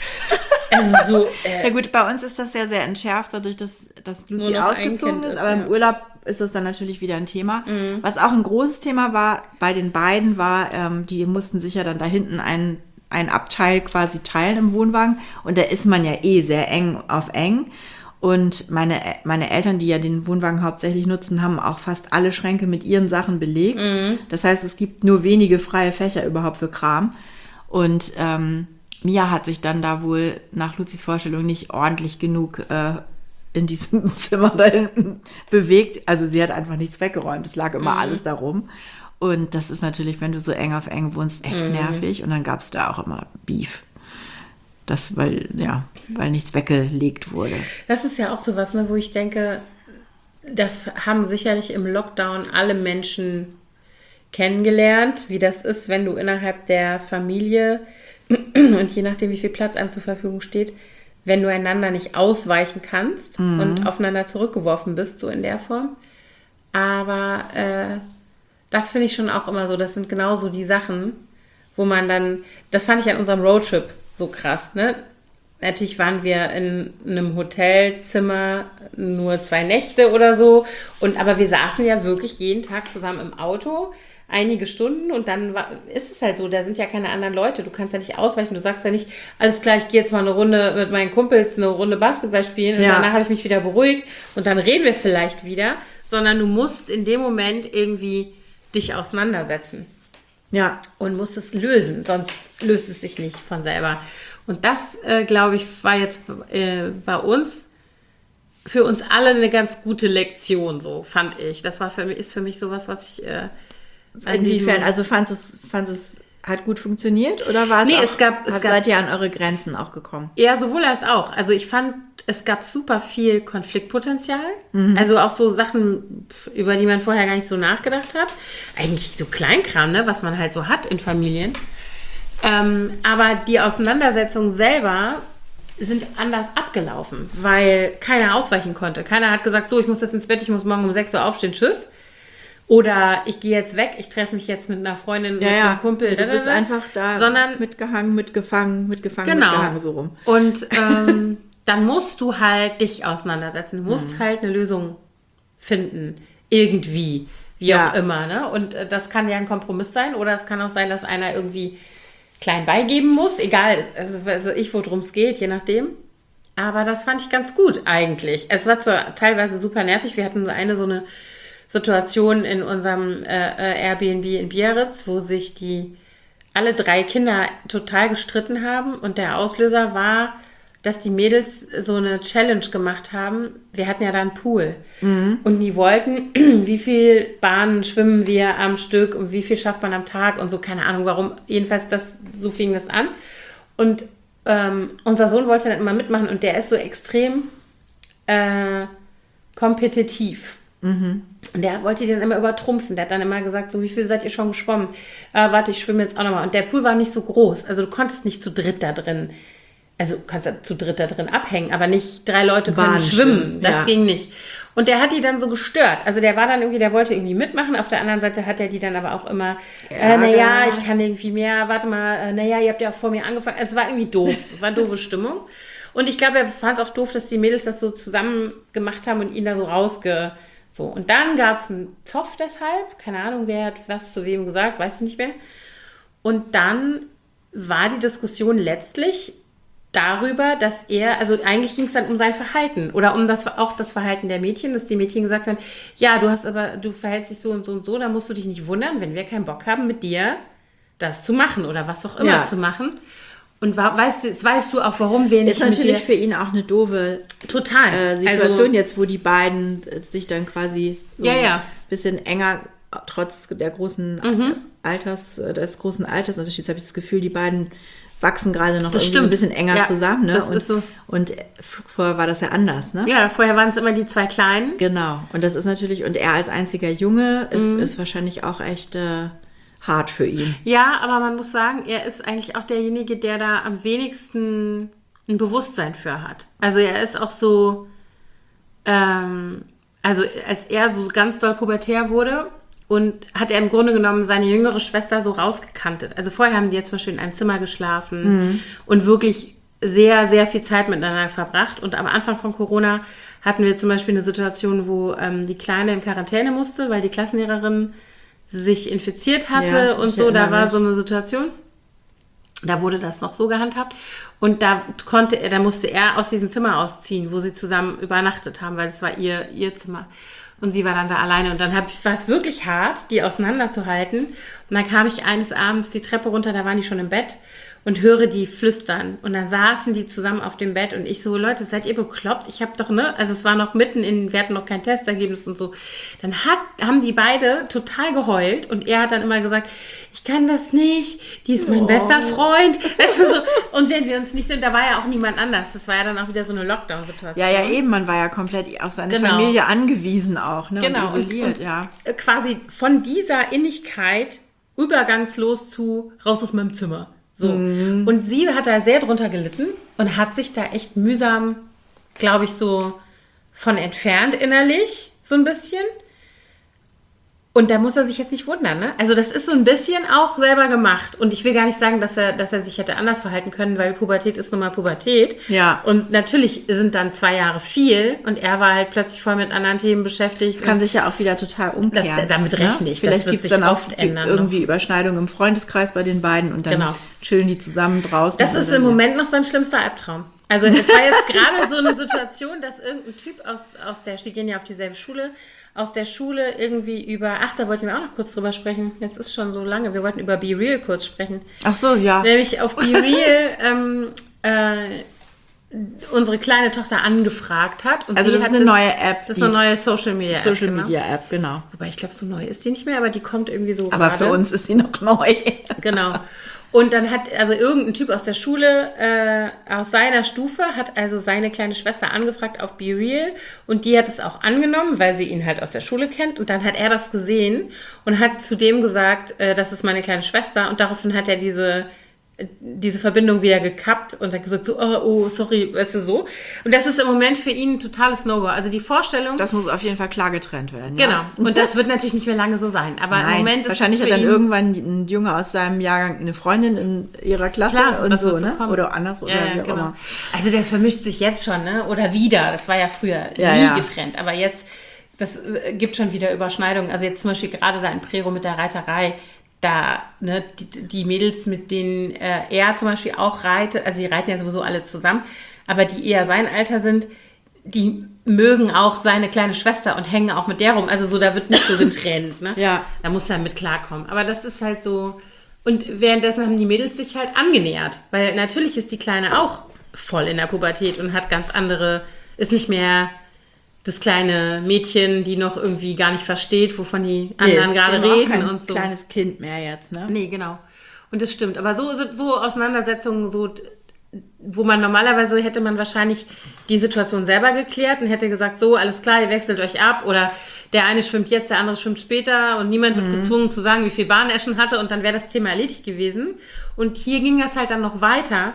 Also so, äh, ja gut, bei uns ist das ja sehr entschärft, dadurch, dass, dass Luzi ausgezogen ist. ist. Aber ja. im Urlaub ist das dann natürlich wieder ein Thema. Mhm. Was auch ein großes Thema war bei den beiden, war, ähm, die mussten sich ja dann da hinten ein, ein Abteil quasi teilen im Wohnwagen. Und da ist man ja eh sehr eng auf eng. Und meine, meine Eltern, die ja den Wohnwagen hauptsächlich nutzen, haben auch fast alle Schränke mit ihren Sachen belegt. Mhm. Das heißt, es gibt nur wenige freie Fächer überhaupt für Kram. Und ähm, Mia hat sich dann da wohl nach Luzis Vorstellung nicht ordentlich genug äh, in diesem Zimmer da hinten bewegt. Also sie hat einfach nichts weggeräumt. Es lag immer mhm. alles da rum. Und das ist natürlich, wenn du so eng auf eng wohnst, echt mhm. nervig. Und dann gab es da auch immer Beef. Das, weil, ja, weil nichts weggelegt wurde. Das ist ja auch so was, ne, wo ich denke, das haben sicherlich im Lockdown alle Menschen kennengelernt, wie das ist, wenn du innerhalb der Familie und je nachdem, wie viel Platz einem zur Verfügung steht, wenn du einander nicht ausweichen kannst mhm. und aufeinander zurückgeworfen bist, so in der Form. Aber äh, das finde ich schon auch immer so, das sind genauso die Sachen, wo man dann, das fand ich an unserem Roadtrip so krass, ne? Natürlich waren wir in einem Hotelzimmer nur zwei Nächte oder so, und aber wir saßen ja wirklich jeden Tag zusammen im Auto, einige Stunden, und dann war, ist es halt so, da sind ja keine anderen Leute, du kannst ja nicht ausweichen, du sagst ja nicht, alles klar, ich gehe jetzt mal eine Runde mit meinen Kumpels, eine Runde Basketball spielen und ja. danach habe ich mich wieder beruhigt und dann reden wir vielleicht wieder, sondern du musst in dem Moment irgendwie dich auseinandersetzen. Ja. Und musst es lösen, sonst löst es sich nicht von selber. Und das, äh, glaube ich, war jetzt äh, bei uns, für uns alle eine ganz gute Lektion, so fand ich. Das war für mich, ist für mich sowas, was ich... Äh, Inwiefern? Also fandst du es, fandst es, hat gut funktioniert oder war es nee, auch, es gab, es hat, gab, seid ihr an eure Grenzen auch gekommen? Ja, sowohl als auch. Also ich fand, es gab super viel Konfliktpotenzial. Mhm. Also auch so Sachen, über die man vorher gar nicht so nachgedacht hat. Eigentlich so Kleinkram, ne, was man halt so hat in Familien. Ähm, aber die Auseinandersetzungen selber sind anders abgelaufen, weil keiner ausweichen konnte. Keiner hat gesagt, so, ich muss jetzt ins Bett, ich muss morgen um sechs Uhr aufstehen, tschüss. Oder ich gehe jetzt weg, ich treffe mich jetzt mit einer Freundin, ja, mit ja. einem Kumpel. Du bist einfach da sondern, mitgehangen, mitgefangen, mitgefangen, genau. mitgehangen, so rum. Und ähm, dann musst du halt dich auseinandersetzen. Du musst mhm. halt eine Lösung finden. Irgendwie. Wie ja. auch immer. Ne? Und äh, das kann ja ein Kompromiss sein. Oder es kann auch sein, dass einer irgendwie klein beigeben muss. Egal, also, also ich, worum es geht, je nachdem. Aber das fand ich ganz gut eigentlich. Es war zwar teilweise super nervig. Wir hatten so eine so eine Situation in unserem äh, Airbnb in Biarritz, wo sich die alle drei Kinder total gestritten haben und der Auslöser war, dass die Mädels so eine Challenge gemacht haben. Wir hatten ja da einen Pool. Mhm. Und die wollten, wie viel Bahnen schwimmen wir am Stück und wie viel schafft man am Tag und so, keine Ahnung warum. Jedenfalls, das, so fing das an. Und ähm, unser Sohn wollte dann immer mitmachen und der ist so extrem äh, kompetitiv. Mhm. Und der wollte die dann immer übertrumpfen. Der hat dann immer gesagt, so, wie viel seid ihr schon geschwommen? Äh, warte, ich schwimme jetzt auch nochmal. Und der Pool war nicht so groß. Also du konntest nicht zu dritt da drin. Also du kannst ja zu dritt da drin abhängen, aber nicht drei Leute können Bahn schwimmen. schwimmen. Das Ja. ging nicht. Und der hat die dann so gestört. Also der war dann irgendwie, der wollte irgendwie mitmachen. Auf der anderen Seite hat er die dann aber auch immer, äh, naja, ich kann irgendwie mehr, warte mal, äh, naja, ihr habt ja auch vor mir angefangen. Es war irgendwie doof. Es war eine doofe Stimmung. Und ich glaube, er fand es auch doof, dass die Mädels das so zusammen gemacht haben und ihn da so rausge... So, und dann gab es einen Zoff deshalb. Keine Ahnung, wer hat was zu wem gesagt, weiß ich nicht mehr. Und dann war die Diskussion letztlich darüber, dass er, also eigentlich ging es dann um sein Verhalten oder um das auch das Verhalten der Mädchen, dass die Mädchen gesagt haben, ja, du hast aber, du verhältst dich so und so und so, da musst du dich nicht wundern, wenn wir keinen Bock haben, mit dir das zu machen oder was auch immer Ja. zu machen. Und wa- weißt du, jetzt weißt du auch, warum wir nicht Ist natürlich mit für ihn auch eine doofe dir... Total. äh, Situation Also, jetzt, wo die beiden äh, sich dann quasi so Ja, ja. ein bisschen enger, trotz der großen Mhm. Alters, äh, des großen Altersunterschieds, habe ich das Gefühl, die beiden wachsen gerade noch Das irgendwie stimmt. ein bisschen enger Ja, zusammen. Ne? das und, ist so. Und äh, f- vorher war das ja anders, ne? Ja, vorher waren es immer die zwei Kleinen. Genau. Und das ist natürlich, und er als einziger Junge ist, Mhm. ist wahrscheinlich auch echt äh, hart für ihn. Ja, aber man muss sagen, er ist eigentlich auch derjenige, der da am wenigsten ein Bewusstsein für hat. Also er ist auch so, ähm, also als er so ganz doll pubertär wurde und hat er im Grunde genommen seine jüngere Schwester so rausgekantet. Also vorher haben die jetzt zum Beispiel in einem Zimmer geschlafen und wirklich sehr, sehr viel Zeit miteinander verbracht. Und am Anfang von Corona hatten wir zum Beispiel eine Situation, wo ähm, die Kleine in Quarantäne musste, weil die Klassenlehrerin sich infiziert hatte Ja, und ich so. Da erinnere war mich. so eine Situation. Da wurde das noch so gehandhabt. Und da konnte er, da musste er aus diesem Zimmer ausziehen, wo sie zusammen übernachtet haben, weil das war ihr, ihr Zimmer. Und sie war dann da alleine. Und dann hab ich, war es wirklich hart, die auseinanderzuhalten. Und dann kam ich eines Abends die Treppe runter, da waren die schon im Bett und höre die flüstern. Und dann saßen die zusammen auf dem Bett und ich so, Leute, seid ihr bekloppt? Ich habe doch, ne, also es war noch mitten in, wir hatten noch kein Testergebnis und so. Dann hat, haben die beide total geheult und er hat dann immer gesagt, ich kann das nicht, die ist mein Oh. bester Freund. Weißt du, so. Und wenn wir uns nicht sind, da war ja auch niemand anders. Das war ja dann auch wieder so eine Lockdown-Situation. Ja, ja, eben, man war ja komplett auf seine Genau. Familie angewiesen auch, ne? Genau. Und isoliert, und, und ja. äh, quasi von dieser Innigkeit übergangslos zu raus aus meinem Zimmer. So. Mhm. Und sie hat da sehr drunter gelitten und hat sich da echt mühsam, glaube ich, so von entfernt innerlich, so ein bisschen. Und da muss er sich jetzt nicht wundern, ne? Also das ist so ein bisschen auch selber gemacht. Und ich will gar nicht sagen, dass er, dass er sich hätte anders verhalten können, weil Pubertät ist nun mal Pubertät. Ja. Und natürlich sind dann zwei Jahre viel und er war halt plötzlich voll mit anderen Themen beschäftigt. Das kann sich ja auch wieder total umkehren. Das- damit rechne ich. Das Vielleicht wird gibt es sich dann auch oft ändern noch. irgendwie Überschneidungen im Freundeskreis bei den beiden und dann Genau. chillen die zusammen draußen. Das ist oder im so. Moment noch sein schlimmster Albtraum. Also es war jetzt gerade so eine Situation, dass irgendein Typ aus, aus der, die gehen ja auf dieselbe Schule, aus der Schule irgendwie über, ach, da wollten wir auch noch kurz drüber sprechen. Jetzt ist schon so lange, wir wollten über Be Real kurz sprechen. Ach so, ja. Nämlich auf Be Real ähm, äh, unsere kleine Tochter angefragt hat. Und Also sie das ist hat eine neue App. Das die ist eine neue Social Media App. Social genau. Media App, genau. Wobei ich glaube, so neu ist die nicht mehr, aber die kommt irgendwie so Aber gerade. für uns ist sie noch neu. Genau. Und dann hat also irgendein Typ aus der Schule, äh, aus seiner Stufe, hat also seine kleine Schwester angefragt auf Be Real und die hat es auch angenommen, weil sie ihn halt aus der Schule kennt. Und dann hat er das gesehen und hat zu dem gesagt, äh, das ist meine kleine Schwester. Und daraufhin hat er diese diese Verbindung wieder gekappt und hat gesagt so, oh, oh, sorry, weißt du, so. Und das ist im Moment für ihn ein totales No-Go. Also die Vorstellung... Das muss auf jeden Fall klar getrennt werden. Genau. Ja. Und das wird natürlich nicht mehr lange so sein. Aber Nein, im Moment ist wahrscheinlich es hat für dann ihn irgendwann ein Junge aus seinem Jahrgang eine Freundin in ihrer Klasse Klar, und das so, wird so ne? kommen. Oder andersrum. Ja, oder ja, wie auch genau. immer. Also das vermischt sich jetzt schon, ne? Oder wieder. Das war ja früher Ja, nie ja. getrennt. Aber jetzt, das äh, gibt schon wieder Überschneidungen. Also jetzt zum Beispiel gerade da in Prero mit der Reiterei, da, ne, die, die Mädels, mit denen äh, er zum Beispiel auch reitet, also die reiten ja sowieso alle zusammen, aber die eher sein Alter sind, die mögen auch seine kleine Schwester und hängen auch mit der rum. Also so, da wird nicht so getrennt, ne? Ja. Da muss er mit klarkommen. Aber das ist halt so. Und währenddessen haben die Mädels sich halt angenähert. Weil natürlich ist die Kleine auch voll in der Pubertät und hat ganz andere, ist nicht mehr das kleine Mädchen, die noch irgendwie gar nicht versteht, wovon die anderen nee, gerade reden reden und so. Kleines Kind mehr jetzt, ne? Nee, genau. Und das stimmt. Aber so, so, so Auseinandersetzungen, so, wo man normalerweise hätte man wahrscheinlich die Situation selber geklärt und hätte gesagt, so, alles klar, ihr wechselt euch ab oder der eine schwimmt jetzt, der andere schwimmt später und niemand wird mhm. gezwungen zu sagen, wie viel Bahn er schon hatte und dann wäre das Thema erledigt gewesen. Und hier ging das halt dann noch weiter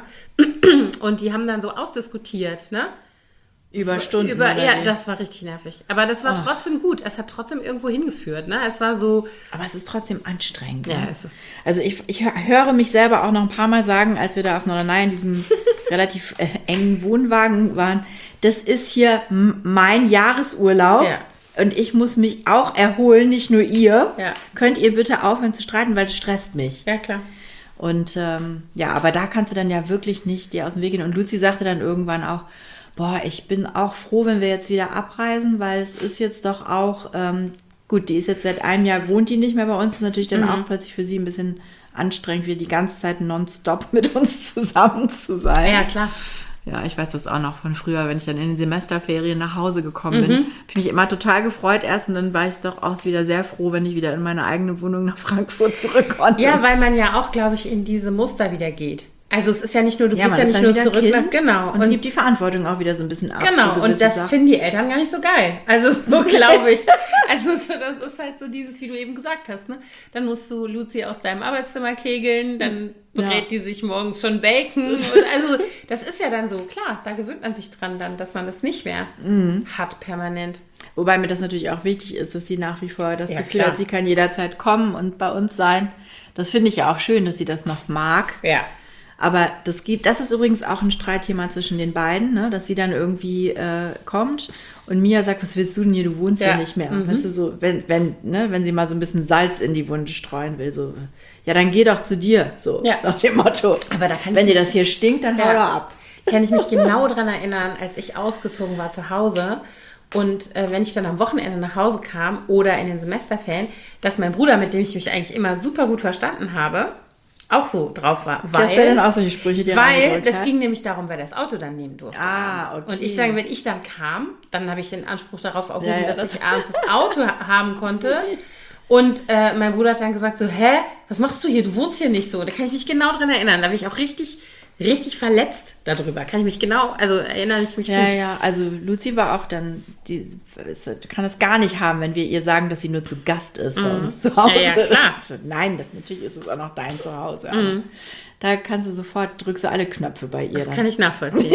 und die haben dann so ausdiskutiert, ne? Über Stunden. Über, ja, das war richtig nervig. Aber das war oh. trotzdem gut. Es hat trotzdem irgendwo hingeführt. Ne? Es war so. Aber es ist trotzdem anstrengend. Ja, ne? es ist. Also ich, ich höre mich selber auch noch ein paar Mal sagen, als wir da auf Norderney in diesem relativ äh, engen Wohnwagen waren, das ist hier m- mein Jahresurlaub. Ja. Und ich muss mich auch erholen, nicht nur ihr. Ja. Könnt ihr bitte aufhören zu streiten, weil es stresst mich. Ja, klar. Und ähm, ja, aber da kannst du dann ja wirklich nicht dir aus dem Weg gehen. Und Luzi sagte dann irgendwann auch, boah, ich bin auch froh, wenn wir jetzt wieder abreisen, weil es ist jetzt doch auch, ähm, gut, die ist jetzt seit einem Jahr, wohnt die nicht mehr bei uns, ist natürlich dann mhm. auch plötzlich für sie ein bisschen anstrengend, wieder die ganze Zeit nonstop mit uns zusammen zu sein. Ja, klar. Ja, ich weiß das auch noch von früher, wenn ich dann in den Semesterferien nach Hause gekommen bin. Mhm. Habe ich mich immer total gefreut erst und dann war ich doch auch wieder sehr froh, wenn ich wieder in meine eigene Wohnung nach Frankfurt zurück konnte. Ja, weil man ja auch, glaube ich, in diese Muster wieder geht. Also es ist ja nicht nur, du ja, gehst ja nicht nur zurück kind nach, genau. Und, und gibt die Verantwortung auch wieder so ein bisschen ab. Genau, und das Sachen. Finden die Eltern gar nicht so geil. Also so glaube ich. Also so, das ist halt so dieses, wie du eben gesagt hast, ne? Dann musst du Luzi aus deinem Arbeitszimmer kegeln, dann brät ja. die sich morgens schon Bacon. Und also das ist ja dann so, klar, da gewöhnt man sich dran dann, dass man das nicht mehr mhm. hat permanent. Wobei mir das natürlich auch wichtig ist, dass sie nach wie vor das ja, Gefühl klar. hat, sie kann jederzeit kommen und bei uns sein. Das finde ich ja auch schön, dass sie das noch mag. Ja. Aber das gibt, das ist übrigens auch ein Streitthema zwischen den beiden, ne? Dass sie dann irgendwie äh, kommt und Mia sagt, was willst du denn hier, du wohnst ja, ja nicht mehr. Mhm. Weißt du, so, wenn, wenn, ne, wenn sie mal so ein bisschen Salz in die Wunde streuen will, so, ja, dann geh doch zu dir, so, ja. nach dem Motto. Aber da kann wenn ich dir das hier stinkt, dann ja. hau doch ab. Kann ich mich genau daran erinnern, als ich ausgezogen war zu Hause und äh, wenn ich dann am Wochenende nach Hause kam oder in den Semesterferien, dass mein Bruder, mit dem ich mich eigentlich immer super gut verstanden habe, auch so drauf war. Weil, das ist ja dann auch solche Sprüche, die er Weil das ging nämlich darum, wer das Auto dann nehmen durfte. Ah, okay. Und ich dann, wenn ich dann kam, dann habe ich den Anspruch darauf erhoben, ja, ja, dass das ich abends das Auto haben konnte. Und äh, mein Bruder hat dann gesagt so, hä, was machst du hier? Du wohnst hier nicht so. Da kann ich mich genau dran erinnern. Da bin ich auch richtig, richtig verletzt darüber. Kann ich mich genau, also erinnere ich mich ja, gut. Ja, ja, also Luzi war auch dann, die kann es gar nicht haben, wenn wir ihr sagen, dass sie nur zu Gast ist mhm. bei uns zu Hause. Ja, ja, klar. Nein, das, natürlich ist es auch noch dein Zuhause. Mhm. Da kannst du sofort, drückst du alle Knöpfe bei ihr. Das dann. kann ich nachvollziehen.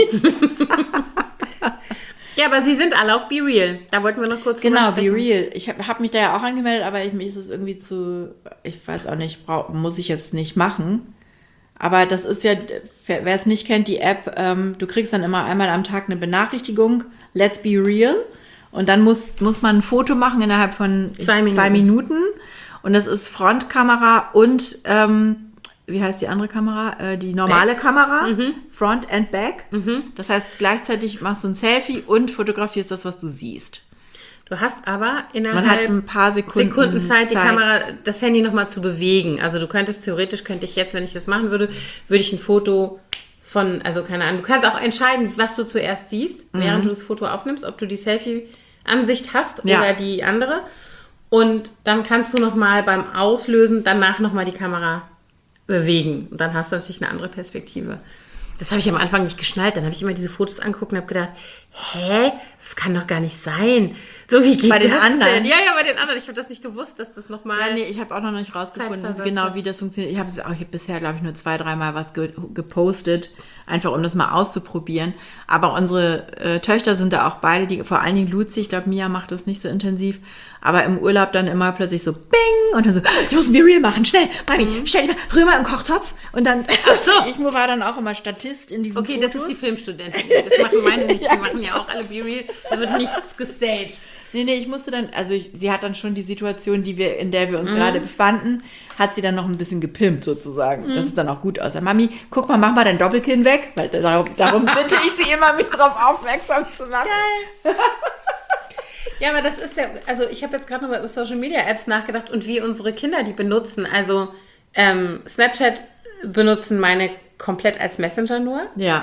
Ja, aber sie sind alle auf Be Real. Da wollten wir noch kurz Genau, Be Real. Ich habe hab mich da ja auch angemeldet, aber ich, mir ist es irgendwie zu, ich weiß auch nicht, brauch, muss ich jetzt nicht machen. Aber das ist ja, wer es nicht kennt, die App, ähm, du kriegst dann immer einmal am Tag eine Benachrichtigung, Let's Be Real. Und dann muss, muss man ein Foto machen innerhalb von zwei Minuten. zwei Minuten. Und das ist Frontkamera und, ähm, wie heißt die andere Kamera? Äh, die normale Back. Kamera, mhm. Front and Back. Mhm. Das heißt, gleichzeitig machst du ein Selfie und fotografierst das, was du siehst. Du hast aber innerhalb Man hat ein paar Sekunden, Sekunden Zeit, die Zeit. Kamera, das Handy nochmal zu bewegen. Also du könntest, theoretisch könnte ich jetzt, wenn ich das machen würde, würde ich ein Foto von, also keine Ahnung, du kannst auch entscheiden, was du zuerst siehst, mhm. während du das Foto aufnimmst, ob du die Selfie-Ansicht hast ja. oder die andere. Und dann kannst du nochmal beim Auslösen danach nochmal die Kamera bewegen. Und dann hast du natürlich eine andere Perspektive. Das habe ich am Anfang nicht geschnallt. Dann habe ich immer diese Fotos angeguckt und habe gedacht, hä, das kann doch gar nicht sein. So, wie geht bei den das anderen? denn? Ja, ja, bei den anderen. Ich habe das nicht gewusst, dass das nochmal... Ja, nee, ich habe auch noch nicht rausgefunden, genau wie das funktioniert. Ich habe hab bisher, glaube ich, nur zwei, dreimal was ge- gepostet, einfach um das mal auszuprobieren. Aber unsere äh, Töchter sind da auch beide, die, vor allen Dingen Luzi, ich glaube, Mia macht das nicht so intensiv, aber im Urlaub dann immer plötzlich so bing und dann so, ich muss ein Be Real machen, schnell, Mami, mhm. stell dich mal, rühr mal im Kochtopf und dann, ach so. Ich war dann auch immer Statist in diesen Okay, Fotos. das ist die Filmstudentin. Das machen meine nicht, die machen ja auch alle Be Real, da wird nichts gestaged. Nee, nee, ich musste dann, also ich, sie hat dann schon die Situation, die wir, in der wir uns mhm. gerade befanden, hat sie dann noch ein bisschen gepimpt sozusagen. Mhm. Das ist dann auch gut aussah. Mami, guck mal, mach mal dein Doppelkinn weg, weil darum, darum bitte ich sie immer, mich darauf aufmerksam zu machen. Geil. Ja, aber das ist der, also ich habe jetzt gerade noch über Social Media Apps nachgedacht und wie unsere Kinder die benutzen. Also ähm, Snapchat benutzen meine komplett als Messenger nur. Ja.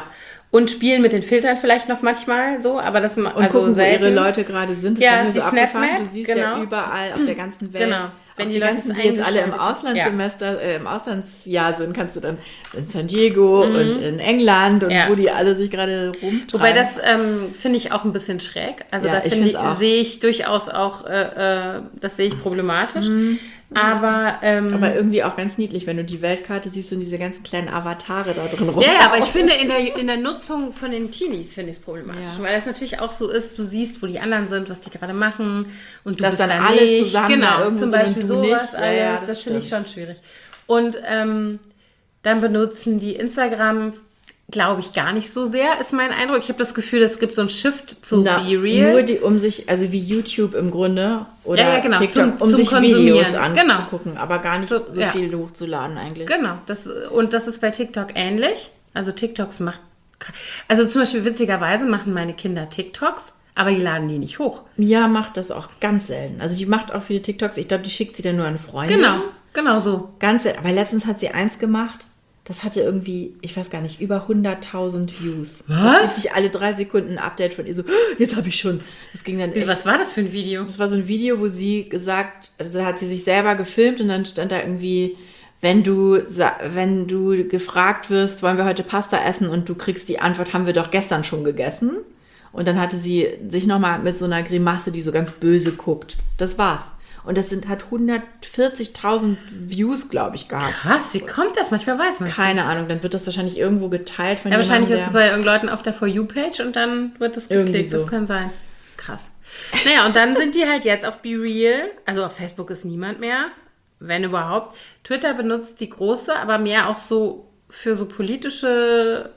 Und spielen mit den Filtern vielleicht noch manchmal so, aber das und also gucken, selten. wo ihre Leute gerade sind. Das ja, ist die so SnapMap, du siehst genau. ja überall auf der ganzen Welt. Genau. Wenn auch die, die Leute ganzen, die jetzt alle im Auslandssemester, ja. äh, im Auslandsjahr sind, kannst du dann in San Diego mhm. und in England und ja. wo die alle sich gerade rumtreiben. Wobei das ähm, finde ich auch ein bisschen schräg. Also ja, da finde ich, sehe ich durchaus auch, äh, äh, das sehe ich problematisch. Mhm. Aber, ähm, aber irgendwie auch ganz niedlich, wenn du die Weltkarte siehst und diese ganzen kleinen Avatare da drin rum. Ja, ja, aber ich finde, in der, in der Nutzung von den Teenies finde ich es problematisch. Ja. Weil das natürlich auch so ist, du siehst, wo die anderen sind, was die gerade machen und du Dass bist dann da alle nicht. zusammen genau, irgendwo zum Beispiel sind und du sowas nicht. alles, ja, ja, das, das finde ich schon schwierig. Und ähm, dann benutzen die Instagram, glaube ich, gar nicht so sehr, ist mein Eindruck. Ich habe das Gefühl, es gibt so einen Shift zu Na, Be Real. Nur die, um sich, also wie YouTube im Grunde oder ja, ja, genau. TikTok, zum, um zum sich Videos genau. anzugucken, aber gar nicht so, so ja. viel hochzuladen eigentlich. Genau, das, und das ist bei TikTok ähnlich. Also TikToks macht, also zum Beispiel witzigerweise machen meine Kinder TikToks, aber die laden die nicht hoch. Mia macht das auch ganz selten. Also die macht auch viele TikToks, ich glaube, die schickt sie dann nur an Freunde. Genau, genau so. Ganz selten, aber letztens hat sie eins gemacht, das hatte irgendwie, ich weiß gar nicht, über hunderttausend Views. Was? Ich alle drei Sekunden ein Update von ihr so, jetzt habe ich schon. Das ging dann echt. Was war das für ein Video? Das war so ein Video, wo sie gesagt, also da hat sie sich selber gefilmt und dann stand da irgendwie, wenn du, wenn du gefragt wirst, wollen wir heute Pasta essen und du kriegst die Antwort, haben wir doch gestern schon gegessen. Und dann hatte sie sich nochmal mit so einer Grimasse, die so ganz böse guckt. Das war's. Und das sind, hat hundertvierzigtausend Views, glaube ich, gehabt. Krass, wie kommt das? Manchmal weiß man es Keine Ahnung, dann wird das wahrscheinlich irgendwo geteilt von ja, jemandem. Wahrscheinlich ist es bei irgendeinen Leuten auf der For You-Page und dann wird das geklickt. So. Das kann sein. Krass. Naja, und dann sind die halt jetzt auf Be Real. Also auf Facebook ist niemand mehr, wenn überhaupt. Twitter benutzt die große, aber mehr auch so für so politische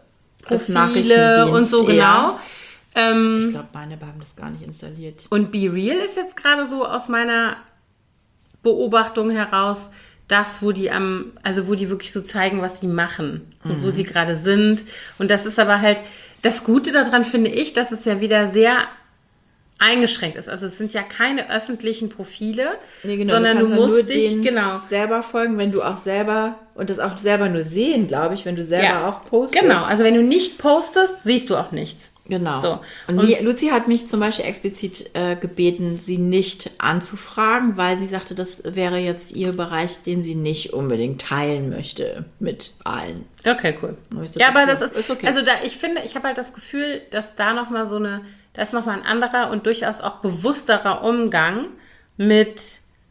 Profile und so, genau. Ja. Ähm, ich glaube, meine haben das gar nicht installiert. Und Be Real ist jetzt gerade so aus meiner Beobachtung heraus das, wo die am, also wo die wirklich so zeigen, was sie machen und mhm. wo sie gerade sind. Und das ist aber halt, das Gute daran finde ich, dass es ja wieder sehr eingeschränkt ist. Also es sind ja keine öffentlichen Profile, nee, genau, sondern du, du musst nur dich genau selber folgen, wenn du auch selber und das auch selber nur sehen, glaube ich, wenn du selber ja. auch postest. Genau, also wenn du nicht postest, siehst du auch nichts. Genau. So. Und, und Luzi hat mich zum Beispiel explizit äh, gebeten, sie nicht anzufragen, weil sie sagte, das wäre jetzt ihr Bereich, den sie nicht unbedingt teilen möchte mit allen. Okay, cool. So, ja, aber das ist, ist okay. Also da, ich finde, ich habe halt das Gefühl, dass da nochmal so eine, da ist nochmal ein anderer und durchaus auch bewussterer Umgang mit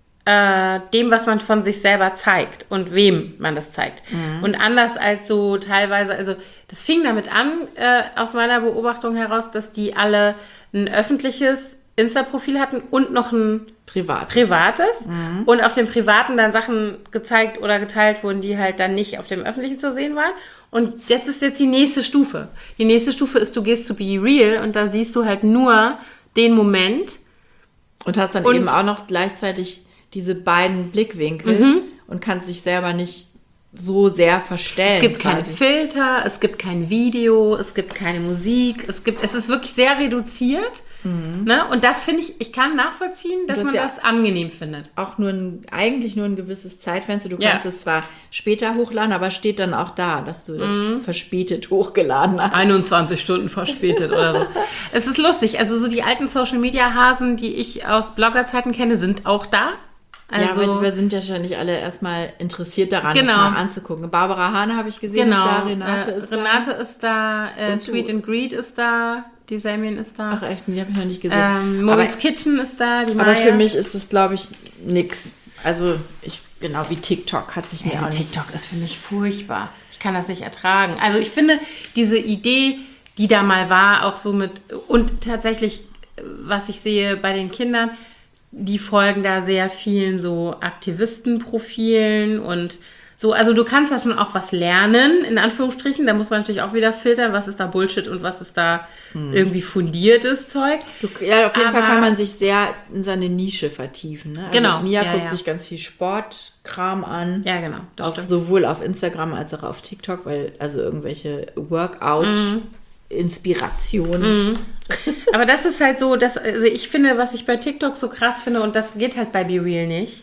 äh, dem, was man von sich selber zeigt und wem man das zeigt. Mhm. Und anders als so teilweise, also das fing damit an, äh, aus meiner Beobachtung heraus, dass die alle ein öffentliches Insta-Profil hatten und noch ein privates. privates. Mhm. Und auf dem privaten dann Sachen gezeigt oder geteilt wurden, die halt dann nicht auf dem öffentlichen zu sehen waren. Und jetzt ist jetzt die nächste Stufe. Die nächste Stufe ist, du gehst zu Be Real und da siehst du halt nur den Moment. Und hast dann und, eben auch noch gleichzeitig diese beiden Blickwinkel mhm. und kannst dich selber nicht so sehr verstellen. Es gibt quasi. keine Filter, es gibt kein Video, es gibt keine Musik, es gibt, es ist wirklich sehr reduziert. Mhm. Ne? Und das finde ich, ich kann nachvollziehen, dass das man ja das angenehm findet. Auch nur ein, eigentlich nur ein gewisses Zeitfenster. Du ja. kannst es zwar später hochladen, aber steht dann auch da, dass du das mhm. verspätet hochgeladen hast. einundzwanzig Stunden verspätet oder so. Es ist lustig. Also so die alten Social-Media-Hasen, die ich aus Bloggerzeiten kenne, sind auch da. Also, ja, aber wir sind ja schon nicht alle erstmal interessiert daran, genau. das mal anzugucken. Barbara Hahn habe ich gesehen, genau. ist da, Renate äh, ist Renate da. ist da, äh, Tweet and Greet ist da, die Samien ist da. Ach echt, die habe ich noch nicht gesehen. Ähm, Mo's Kitchen ist da, die Maya. Aber für mich ist das, glaube ich, nix. Also, ich, genau wie TikTok hat sich mir ja, auch nicht... TikTok ist, finde ich, furchtbar. Ich kann das nicht ertragen. Also, ich finde, diese Idee, die da mal war, auch so mit... Und tatsächlich, was ich sehe bei den Kindern... Die folgen da sehr vielen so Aktivistenprofilen und so. Also du kannst da schon auch was lernen, in Anführungsstrichen. Da muss man natürlich auch wieder filtern, was ist da Bullshit und was ist da hm. irgendwie fundiertes Zeug. Du, ja, auf jeden Aber, Fall kann man sich sehr in seine Nische vertiefen. Ne? Also genau. Mia ja, guckt ja. sich ganz viel Sportkram an. Ja, genau. Das auf, sowohl auf Instagram als auch auf TikTok, weil also irgendwelche Workout- mhm. Inspiration. Mhm. Aber das ist halt so, dass, also ich finde, was ich bei TikTok so krass finde, und das geht halt bei Be Real nicht,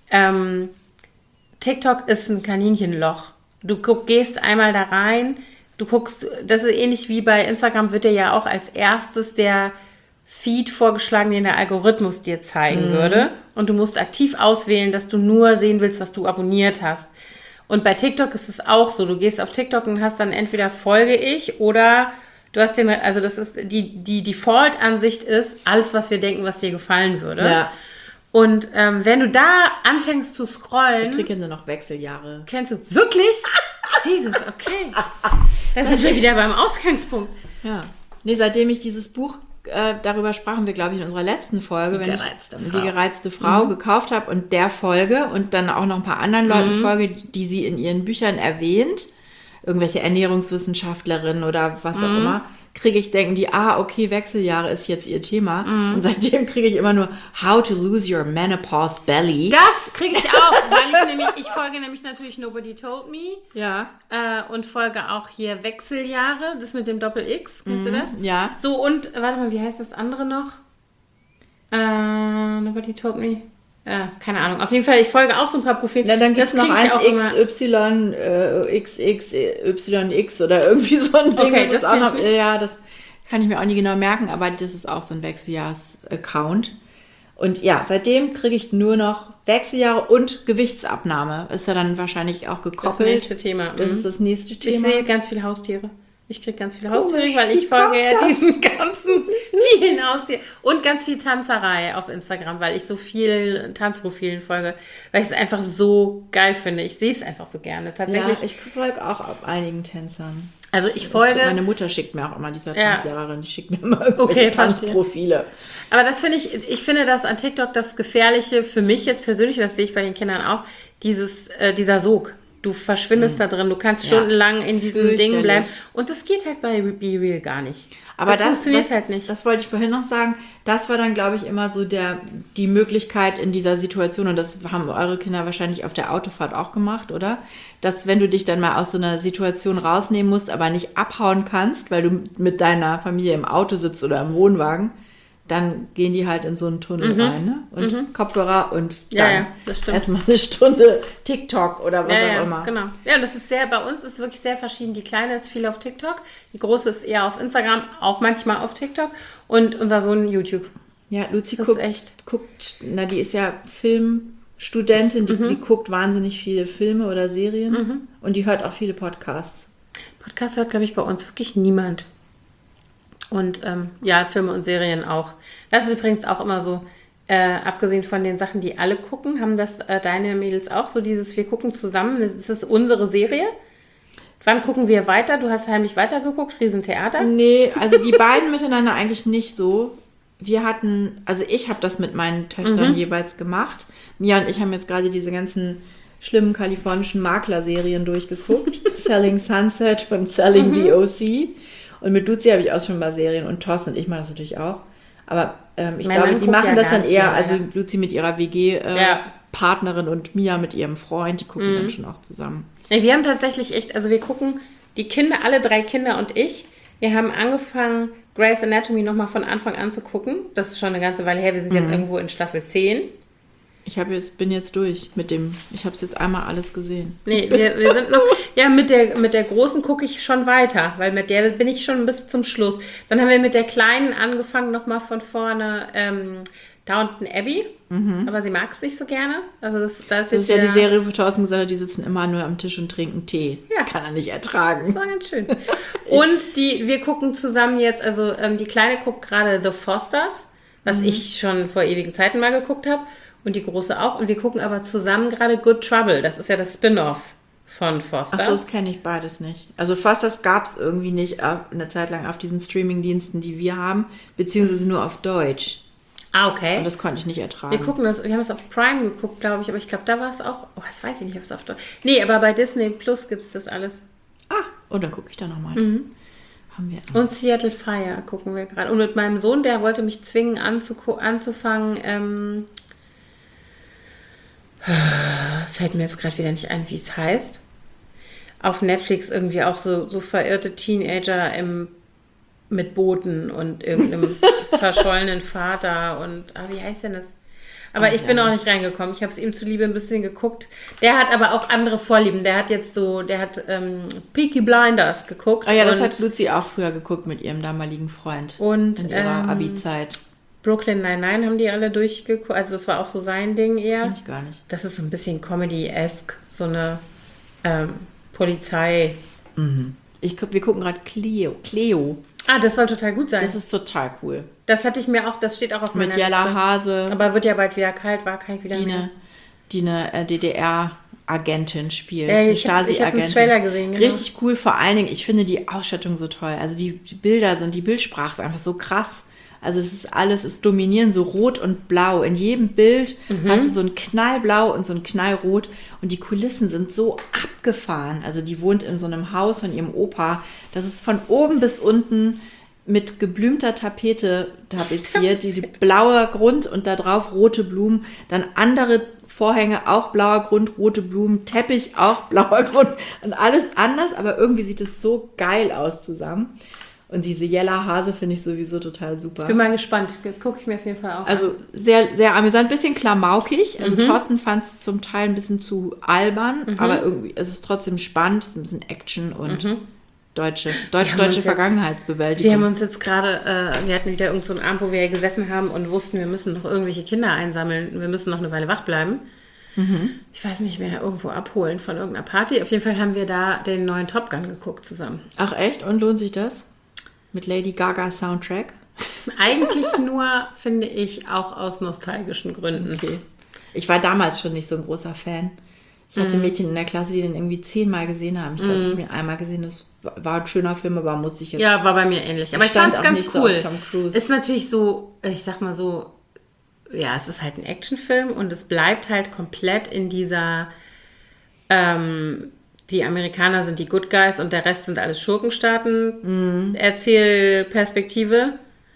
ähm, TikTok ist ein Kaninchenloch. Du gehst einmal da rein, du guckst, das ist ähnlich wie bei Instagram, wird dir ja auch als erstes der Feed vorgeschlagen, den der Algorithmus dir zeigen mhm. würde. Und du musst aktiv auswählen, dass du nur sehen willst, was du abonniert hast. Und bei TikTok ist es auch so. Du gehst auf TikTok und hast dann entweder folge ich oder du hast den, also das ist, die, die Default-Ansicht ist, alles, was wir denken, was dir gefallen würde. Ja. Und ähm, wenn du da anfängst zu scrollen... Ich kriege ja nur noch Wechseljahre. Kennst du? Wirklich? Jesus, okay. Da sind wir wieder beim Ausgangspunkt. Ja. Nee, seitdem ich dieses Buch, äh, darüber sprachen wir, glaube ich, in unserer letzten Folge, die wenn gereizte ich Frau. die gereizte Frau mhm. gekauft habe und der Folge und dann auch noch ein paar anderen Leuten mhm. folge, die sie in ihren Büchern erwähnt, irgendwelche Ernährungswissenschaftlerinnen oder was mhm. auch immer, kriege ich, denken die, ah, okay, Wechseljahre ist jetzt ihr Thema. Mm. Und seitdem kriege ich immer nur How to Lose Your Menopause Belly. Das kriege ich auch, weil ich nämlich, ich folge nämlich natürlich Nobody Told Me. Ja. Äh, und folge auch hier Wechseljahre, das mit dem Doppel-X, kennst mm. du das? Ja. So, und, warte mal, wie heißt das andere noch? Äh, Nobody Told Me. Ja, keine Ahnung. Auf jeden Fall, ich folge auch so ein paar Profile. Na, dann gibt es noch eins X Y, äh, X X Y X oder irgendwie so ein Ding. Okay, das, das ist auch noch, ja, das kann ich mir auch nie genau merken, aber das ist auch so ein Wechseljahrs-Account. Und ja, seitdem kriege ich nur noch Wechseljahre und Gewichtsabnahme. Ist ja dann wahrscheinlich auch gekoppelt. Das nächste Thema. Das mhm. ist das nächste Thema. Ich sehe ganz viele Haustiere. Ich kriege ganz viele Haustiere, weil ich folge ja diesen ganzen vielen Haustieren. Und ganz viel Tanzerei auf Instagram, weil ich so viel Tanzprofilen folge, weil ich es einfach so geil finde. Ich sehe es einfach so gerne. Tatsächlich. Ja, ich folge auch auf einigen Tänzern. Also ich folge... Ich, meine Mutter schickt mir auch immer, dieser Tanzlehrerin, ja. die schickt mir immer irgendwelche okay, Tanzprofile. Aber das finde ich, ich finde das an TikTok das Gefährliche für mich jetzt persönlich, das sehe ich bei den Kindern auch, dieses, äh, dieser Sog. Du verschwindest mhm. da drin, du kannst ja. stundenlang in diesem Ding bleiben. Und das geht halt bei Be Real gar nicht. Aber das, das funktioniert das, halt nicht. Das wollte ich vorhin noch sagen. Das war dann, glaube ich, immer so der, die Möglichkeit in dieser Situation, und das haben eure Kinder wahrscheinlich auf der Autofahrt auch gemacht, oder? Dass wenn du dich dann mal aus so einer Situation rausnehmen musst, aber nicht abhauen kannst, weil du mit deiner Familie im Auto sitzt oder im Wohnwagen, dann gehen die halt in so einen Tunnel mhm. rein, ne? Und mhm. Kopfhörer und dann ja, ja, erstmal eine Stunde TikTok oder was ja, auch ja, immer. Genau. Ja, und das ist sehr, bei uns ist wirklich sehr verschieden. Die Kleine ist viel auf TikTok, die Große ist eher auf Instagram, auch manchmal auf TikTok und unser Sohn YouTube. Ja, Luzi das guckt, ist echt. guckt, na, die ist ja Filmstudentin, die, mhm. die guckt wahnsinnig viele Filme oder Serien mhm. und die hört auch viele Podcasts. Podcasts hört, glaube ich, bei uns wirklich niemand. Und ähm, ja, Filme und Serien auch. Das ist übrigens auch immer so, äh, abgesehen von den Sachen, die alle gucken, haben das äh, deine Mädels auch so dieses, wir gucken zusammen, das ist unsere Serie. Wann gucken wir weiter? Du hast heimlich weitergeguckt, Riesentheater? Nee, also die beiden miteinander eigentlich nicht so. Wir hatten, also ich habe das mit meinen Töchtern mhm. jeweils gemacht. Mia und ich haben jetzt gerade diese ganzen schlimmen kalifornischen Makler-Serien durchgeguckt. Selling Sunset und Selling mhm. the O C. Und mit Luzi habe ich auch schon mal Serien und Thorsten und ich machen das natürlich auch. Aber ähm, ich mein glaube, Mann die machen ja das dann eher, mehr, also ja. Luzi mit ihrer W G-Partnerin äh, ja. und Mia mit ihrem Freund, die gucken mhm. dann schon auch zusammen. Ja, wir haben tatsächlich echt, also wir gucken, die Kinder, alle drei Kinder und ich, wir haben angefangen, Grey's Anatomy nochmal von Anfang an zu gucken. Das ist schon eine ganze Weile her, wir sind mhm. jetzt irgendwo in Staffel zehn. Ich hab jetzt, bin jetzt durch mit dem, ich habe es jetzt einmal alles gesehen. Nee, wir, wir sind noch, ja, mit der, mit der Großen gucke ich schon weiter, weil mit der bin ich schon bis zum Schluss. Dann haben wir mit der Kleinen angefangen, nochmal von vorne, ähm, Downton Abbey, mhm. aber sie mag es nicht so gerne. Also das, das, das ist ja die Serie, wo Thorsten gesagt hat, die sitzen immer nur am Tisch und trinken Tee. Ja. Das kann er nicht ertragen. Das war ganz schön. Und die, wir gucken zusammen jetzt, also ähm, die Kleine guckt gerade The Fosters, was mhm. ich schon vor ewigen Zeiten mal geguckt habe. Und die Große auch. Und wir gucken aber zusammen gerade Good Trouble. Das ist ja das Spin-off von Fosters. Achso, das kenne ich beides nicht. Also Fosters gab es irgendwie nicht eine Zeit lang auf diesen Streaming-Diensten, die wir haben, beziehungsweise nur auf Deutsch. Ah, okay. Und das konnte ich nicht ertragen. Wir gucken das, wir haben es auf Prime geguckt, glaube ich, aber ich glaube, da war es auch, oh, das weiß ich nicht, ob es auf Deutsch. Nee, aber bei Disney Plus gibt es das alles. Ah, und dann gucke ich da nochmal. Mhm. Haben wir und Seattle Fire gucken wir gerade. Und mit meinem Sohn, der wollte mich zwingen anzuko- anzufangen, ähm, fällt mir jetzt gerade wieder nicht ein, wie es heißt. Auf Netflix irgendwie auch so, so verirrte Teenager im, mit Booten und irgendeinem verschollenen Vater und, ah, wie heißt denn das? Aber Ach, ich bin ja. auch nicht reingekommen. Ich habe es ihm zuliebe ein bisschen geguckt. Der hat aber auch andere Vorlieben. Der hat jetzt so, der hat ähm, Peaky Blinders geguckt. Oh ja, das und, hat Luzi auch früher geguckt mit ihrem damaligen Freund. Und, in ihrer ähm, Abi-Zeit. Brooklyn Nine-Nine haben die alle durchgeguckt. Also das war auch so sein Ding eher. Kenn ich gar nicht. Das ist so ein bisschen Comedy-esque. So eine ähm, Polizei. Mhm. Ich, gu- wir gucken gerade Cleo. Cleo. Ah, das soll total gut sein. Das Das, ist total cool. hatte ich mir auch, das steht auch auf meiner Mit Jella Liste. Hase, Aber wird ja bald wieder kalt, war kann ich wieder die mehr. eine, die eine äh, D D R-Agentin spielt. Ja, eine ich hab- ich hab einen Stasi-Agentin. Trailer gesehen, genau. Richtig cool, vor allen Dingen, ich finde die Ausstattung so toll. Also die Bilder sind, die Bildsprache ist einfach so krass. Also das ist alles, es dominieren so rot und blau. In jedem Bild Mhm. hast du so ein Knallblau und so ein Knallrot. Und die Kulissen sind so abgefahren. Also die wohnt in so einem Haus von ihrem Opa. Das ist von oben bis unten mit geblümter Tapete tapeziert. Diese blauer Grund und da drauf rote Blumen. Dann andere Vorhänge, auch blauer Grund, rote Blumen. Teppich, auch blauer Grund. Und alles anders, aber irgendwie sieht es so geil aus zusammen. Und diese Jella Hase finde ich sowieso total super. Bin mal gespannt. Das gucke ich mir auf jeden Fall auch an. Also sehr, sehr amüsant, bisschen klamaukig. Also Thorsten fand es zum Teil ein bisschen zu albern, aber irgendwie es ist trotzdem spannend, es ist ein bisschen Action und deutsche, deutsch, haben deutsche uns jetzt- Vergangenheitsbewältigung. Wir haben uns jetzt gerade, äh, wir hatten wieder irgend so einen Abend, wo wir gesessen haben und wussten, wir müssen noch irgendwelche Kinder einsammeln. Wir müssen noch eine Weile wach bleiben. Ich weiß nicht mehr, irgendwo abholen von irgendeiner Party. Auf jeden Fall haben wir da den neuen Top Gun geguckt zusammen. Ach echt? Und lohnt sich das? Mit Lady Gaga Soundtrack? Eigentlich nur, finde ich, auch aus nostalgischen Gründen. Okay. Ich war damals schon nicht so ein großer Fan. Ich hatte Mädchen in der Klasse, die den irgendwie zehnmal gesehen haben. Ich glaube, ich habe ihn einmal gesehen. Das war ein schöner Film, aber musste ich jetzt... Ja, war bei mir ähnlich. Aber ich, stand fand es auch ganz nicht so cool. auf Tom Cruise. Ist natürlich so, ich sag mal so, ja, es ist halt ein Actionfilm und es bleibt halt komplett in dieser, ähm, die Amerikaner sind die Good Guys und der Rest sind alles Schurkenstaaten, Erzählperspektive.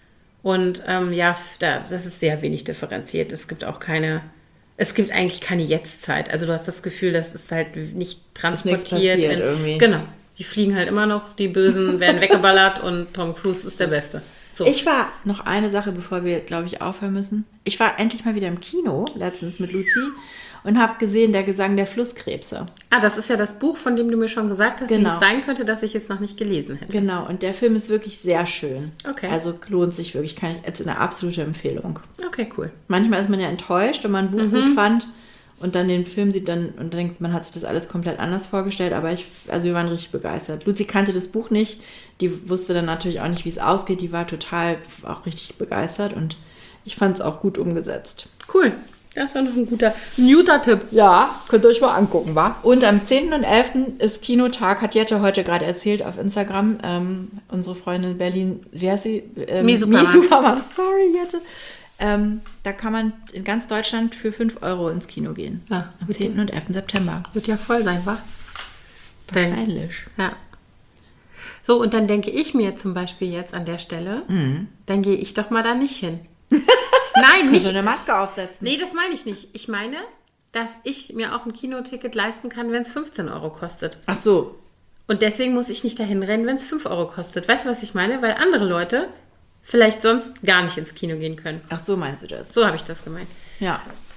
Und ähm, ja, da, das ist sehr wenig differenziert. Es gibt auch keine, es gibt eigentlich keine Jetztzeit. Also du hast das Gefühl, dass es halt nicht transportiert. passiert in, irgendwie. Genau. Die fliegen halt immer noch, die Bösen werden weggeballert und Tom Cruise ist der Beste. So. Ich war, noch eine Sache, bevor wir, glaube ich, aufhören müssen. Ich war endlich mal wieder im Kino, letztens mit Luzi, und habe gesehen, der Gesang der Flusskrebse. Ah, das ist ja das Buch, von dem du mir schon gesagt hast, wie Genau. es sein könnte, dass ich es noch nicht gelesen hätte. Genau, und der Film ist wirklich sehr schön. Okay. Also lohnt sich wirklich, kann ich jetzt eine absolute Empfehlung. Okay, cool. Manchmal ist man ja enttäuscht, wenn man ein Buch gut fand und dann den Film sieht dann und denkt, man hat sich das alles komplett anders vorgestellt, aber ich, also wir waren richtig begeistert. Luzi kannte das Buch nicht, die wusste dann natürlich auch nicht, wie es ausgeht, die war total auch richtig begeistert und ich fand es auch gut umgesetzt. Cool. Das war noch ein guter, ein guter Tipp. Ja, könnt ihr euch mal angucken, wa? Und am zehnten und elften ist Kinotag, hat Jette heute gerade erzählt auf Instagram. Ähm, unsere Freundin in Berlin, wie heißt sie? Ähm, Misupermarkt. Misupermarkt. Sorry, Jette. Ähm, da kann man in ganz Deutschland für fünf Euro ins Kino gehen. Ja, am zehnten und elften September. Wird ja voll sein, wa? Wahrscheinlich. Ja. So, und dann denke ich mir zum Beispiel jetzt an der Stelle, dann gehe ich doch mal da nicht hin. Nein, So nicht. eine Maske aufsetzen. Nee, das meine ich nicht. Ich meine, dass ich mir auch ein Kinoticket leisten kann, wenn es fünfzehn Euro kostet. Ach so. Und deswegen muss ich nicht dahin rennen, wenn es fünf Euro kostet. Weißt du, was ich meine? Weil andere Leute vielleicht sonst gar nicht ins Kino gehen können. Ach so meinst du das? So habe ich das gemeint. Ja.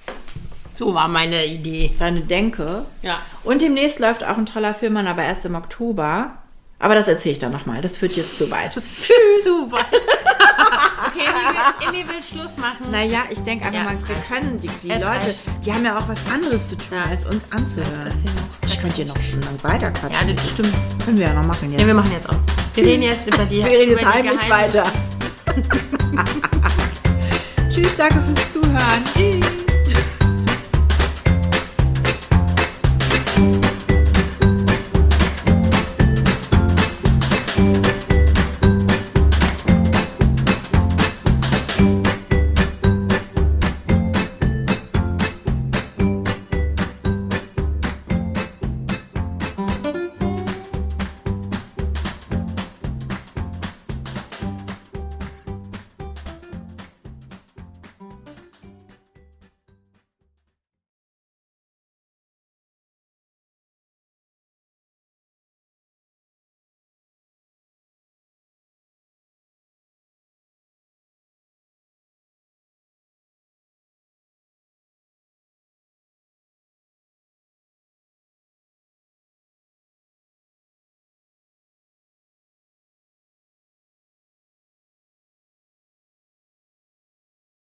So war meine Idee. Deine Denke. Ja. Und demnächst läuft auch ein toller Film an, aber erst im Oktober. Aber das erzähle ich dann nochmal. Das führt jetzt zu weit. Das fühlt zu weit. Okay, Emmy will, Emmy will Schluss machen. Naja, ich denke einfach Ja, mal, es wir reicht. können, die, die Es Leute, reicht. die haben ja auch was anderes zu tun, Ja. als uns anzuhören. Das hier noch. Ich könnte hier noch schon lang weiter quatschen. Ja, das stimmt. Können wir ja noch machen jetzt. Ja, wir machen jetzt aus. Wir reden jetzt über die wir reden über jetzt die heimlich Geheimnisse. weiter. Tschüss, danke fürs Zuhören. Tschüss.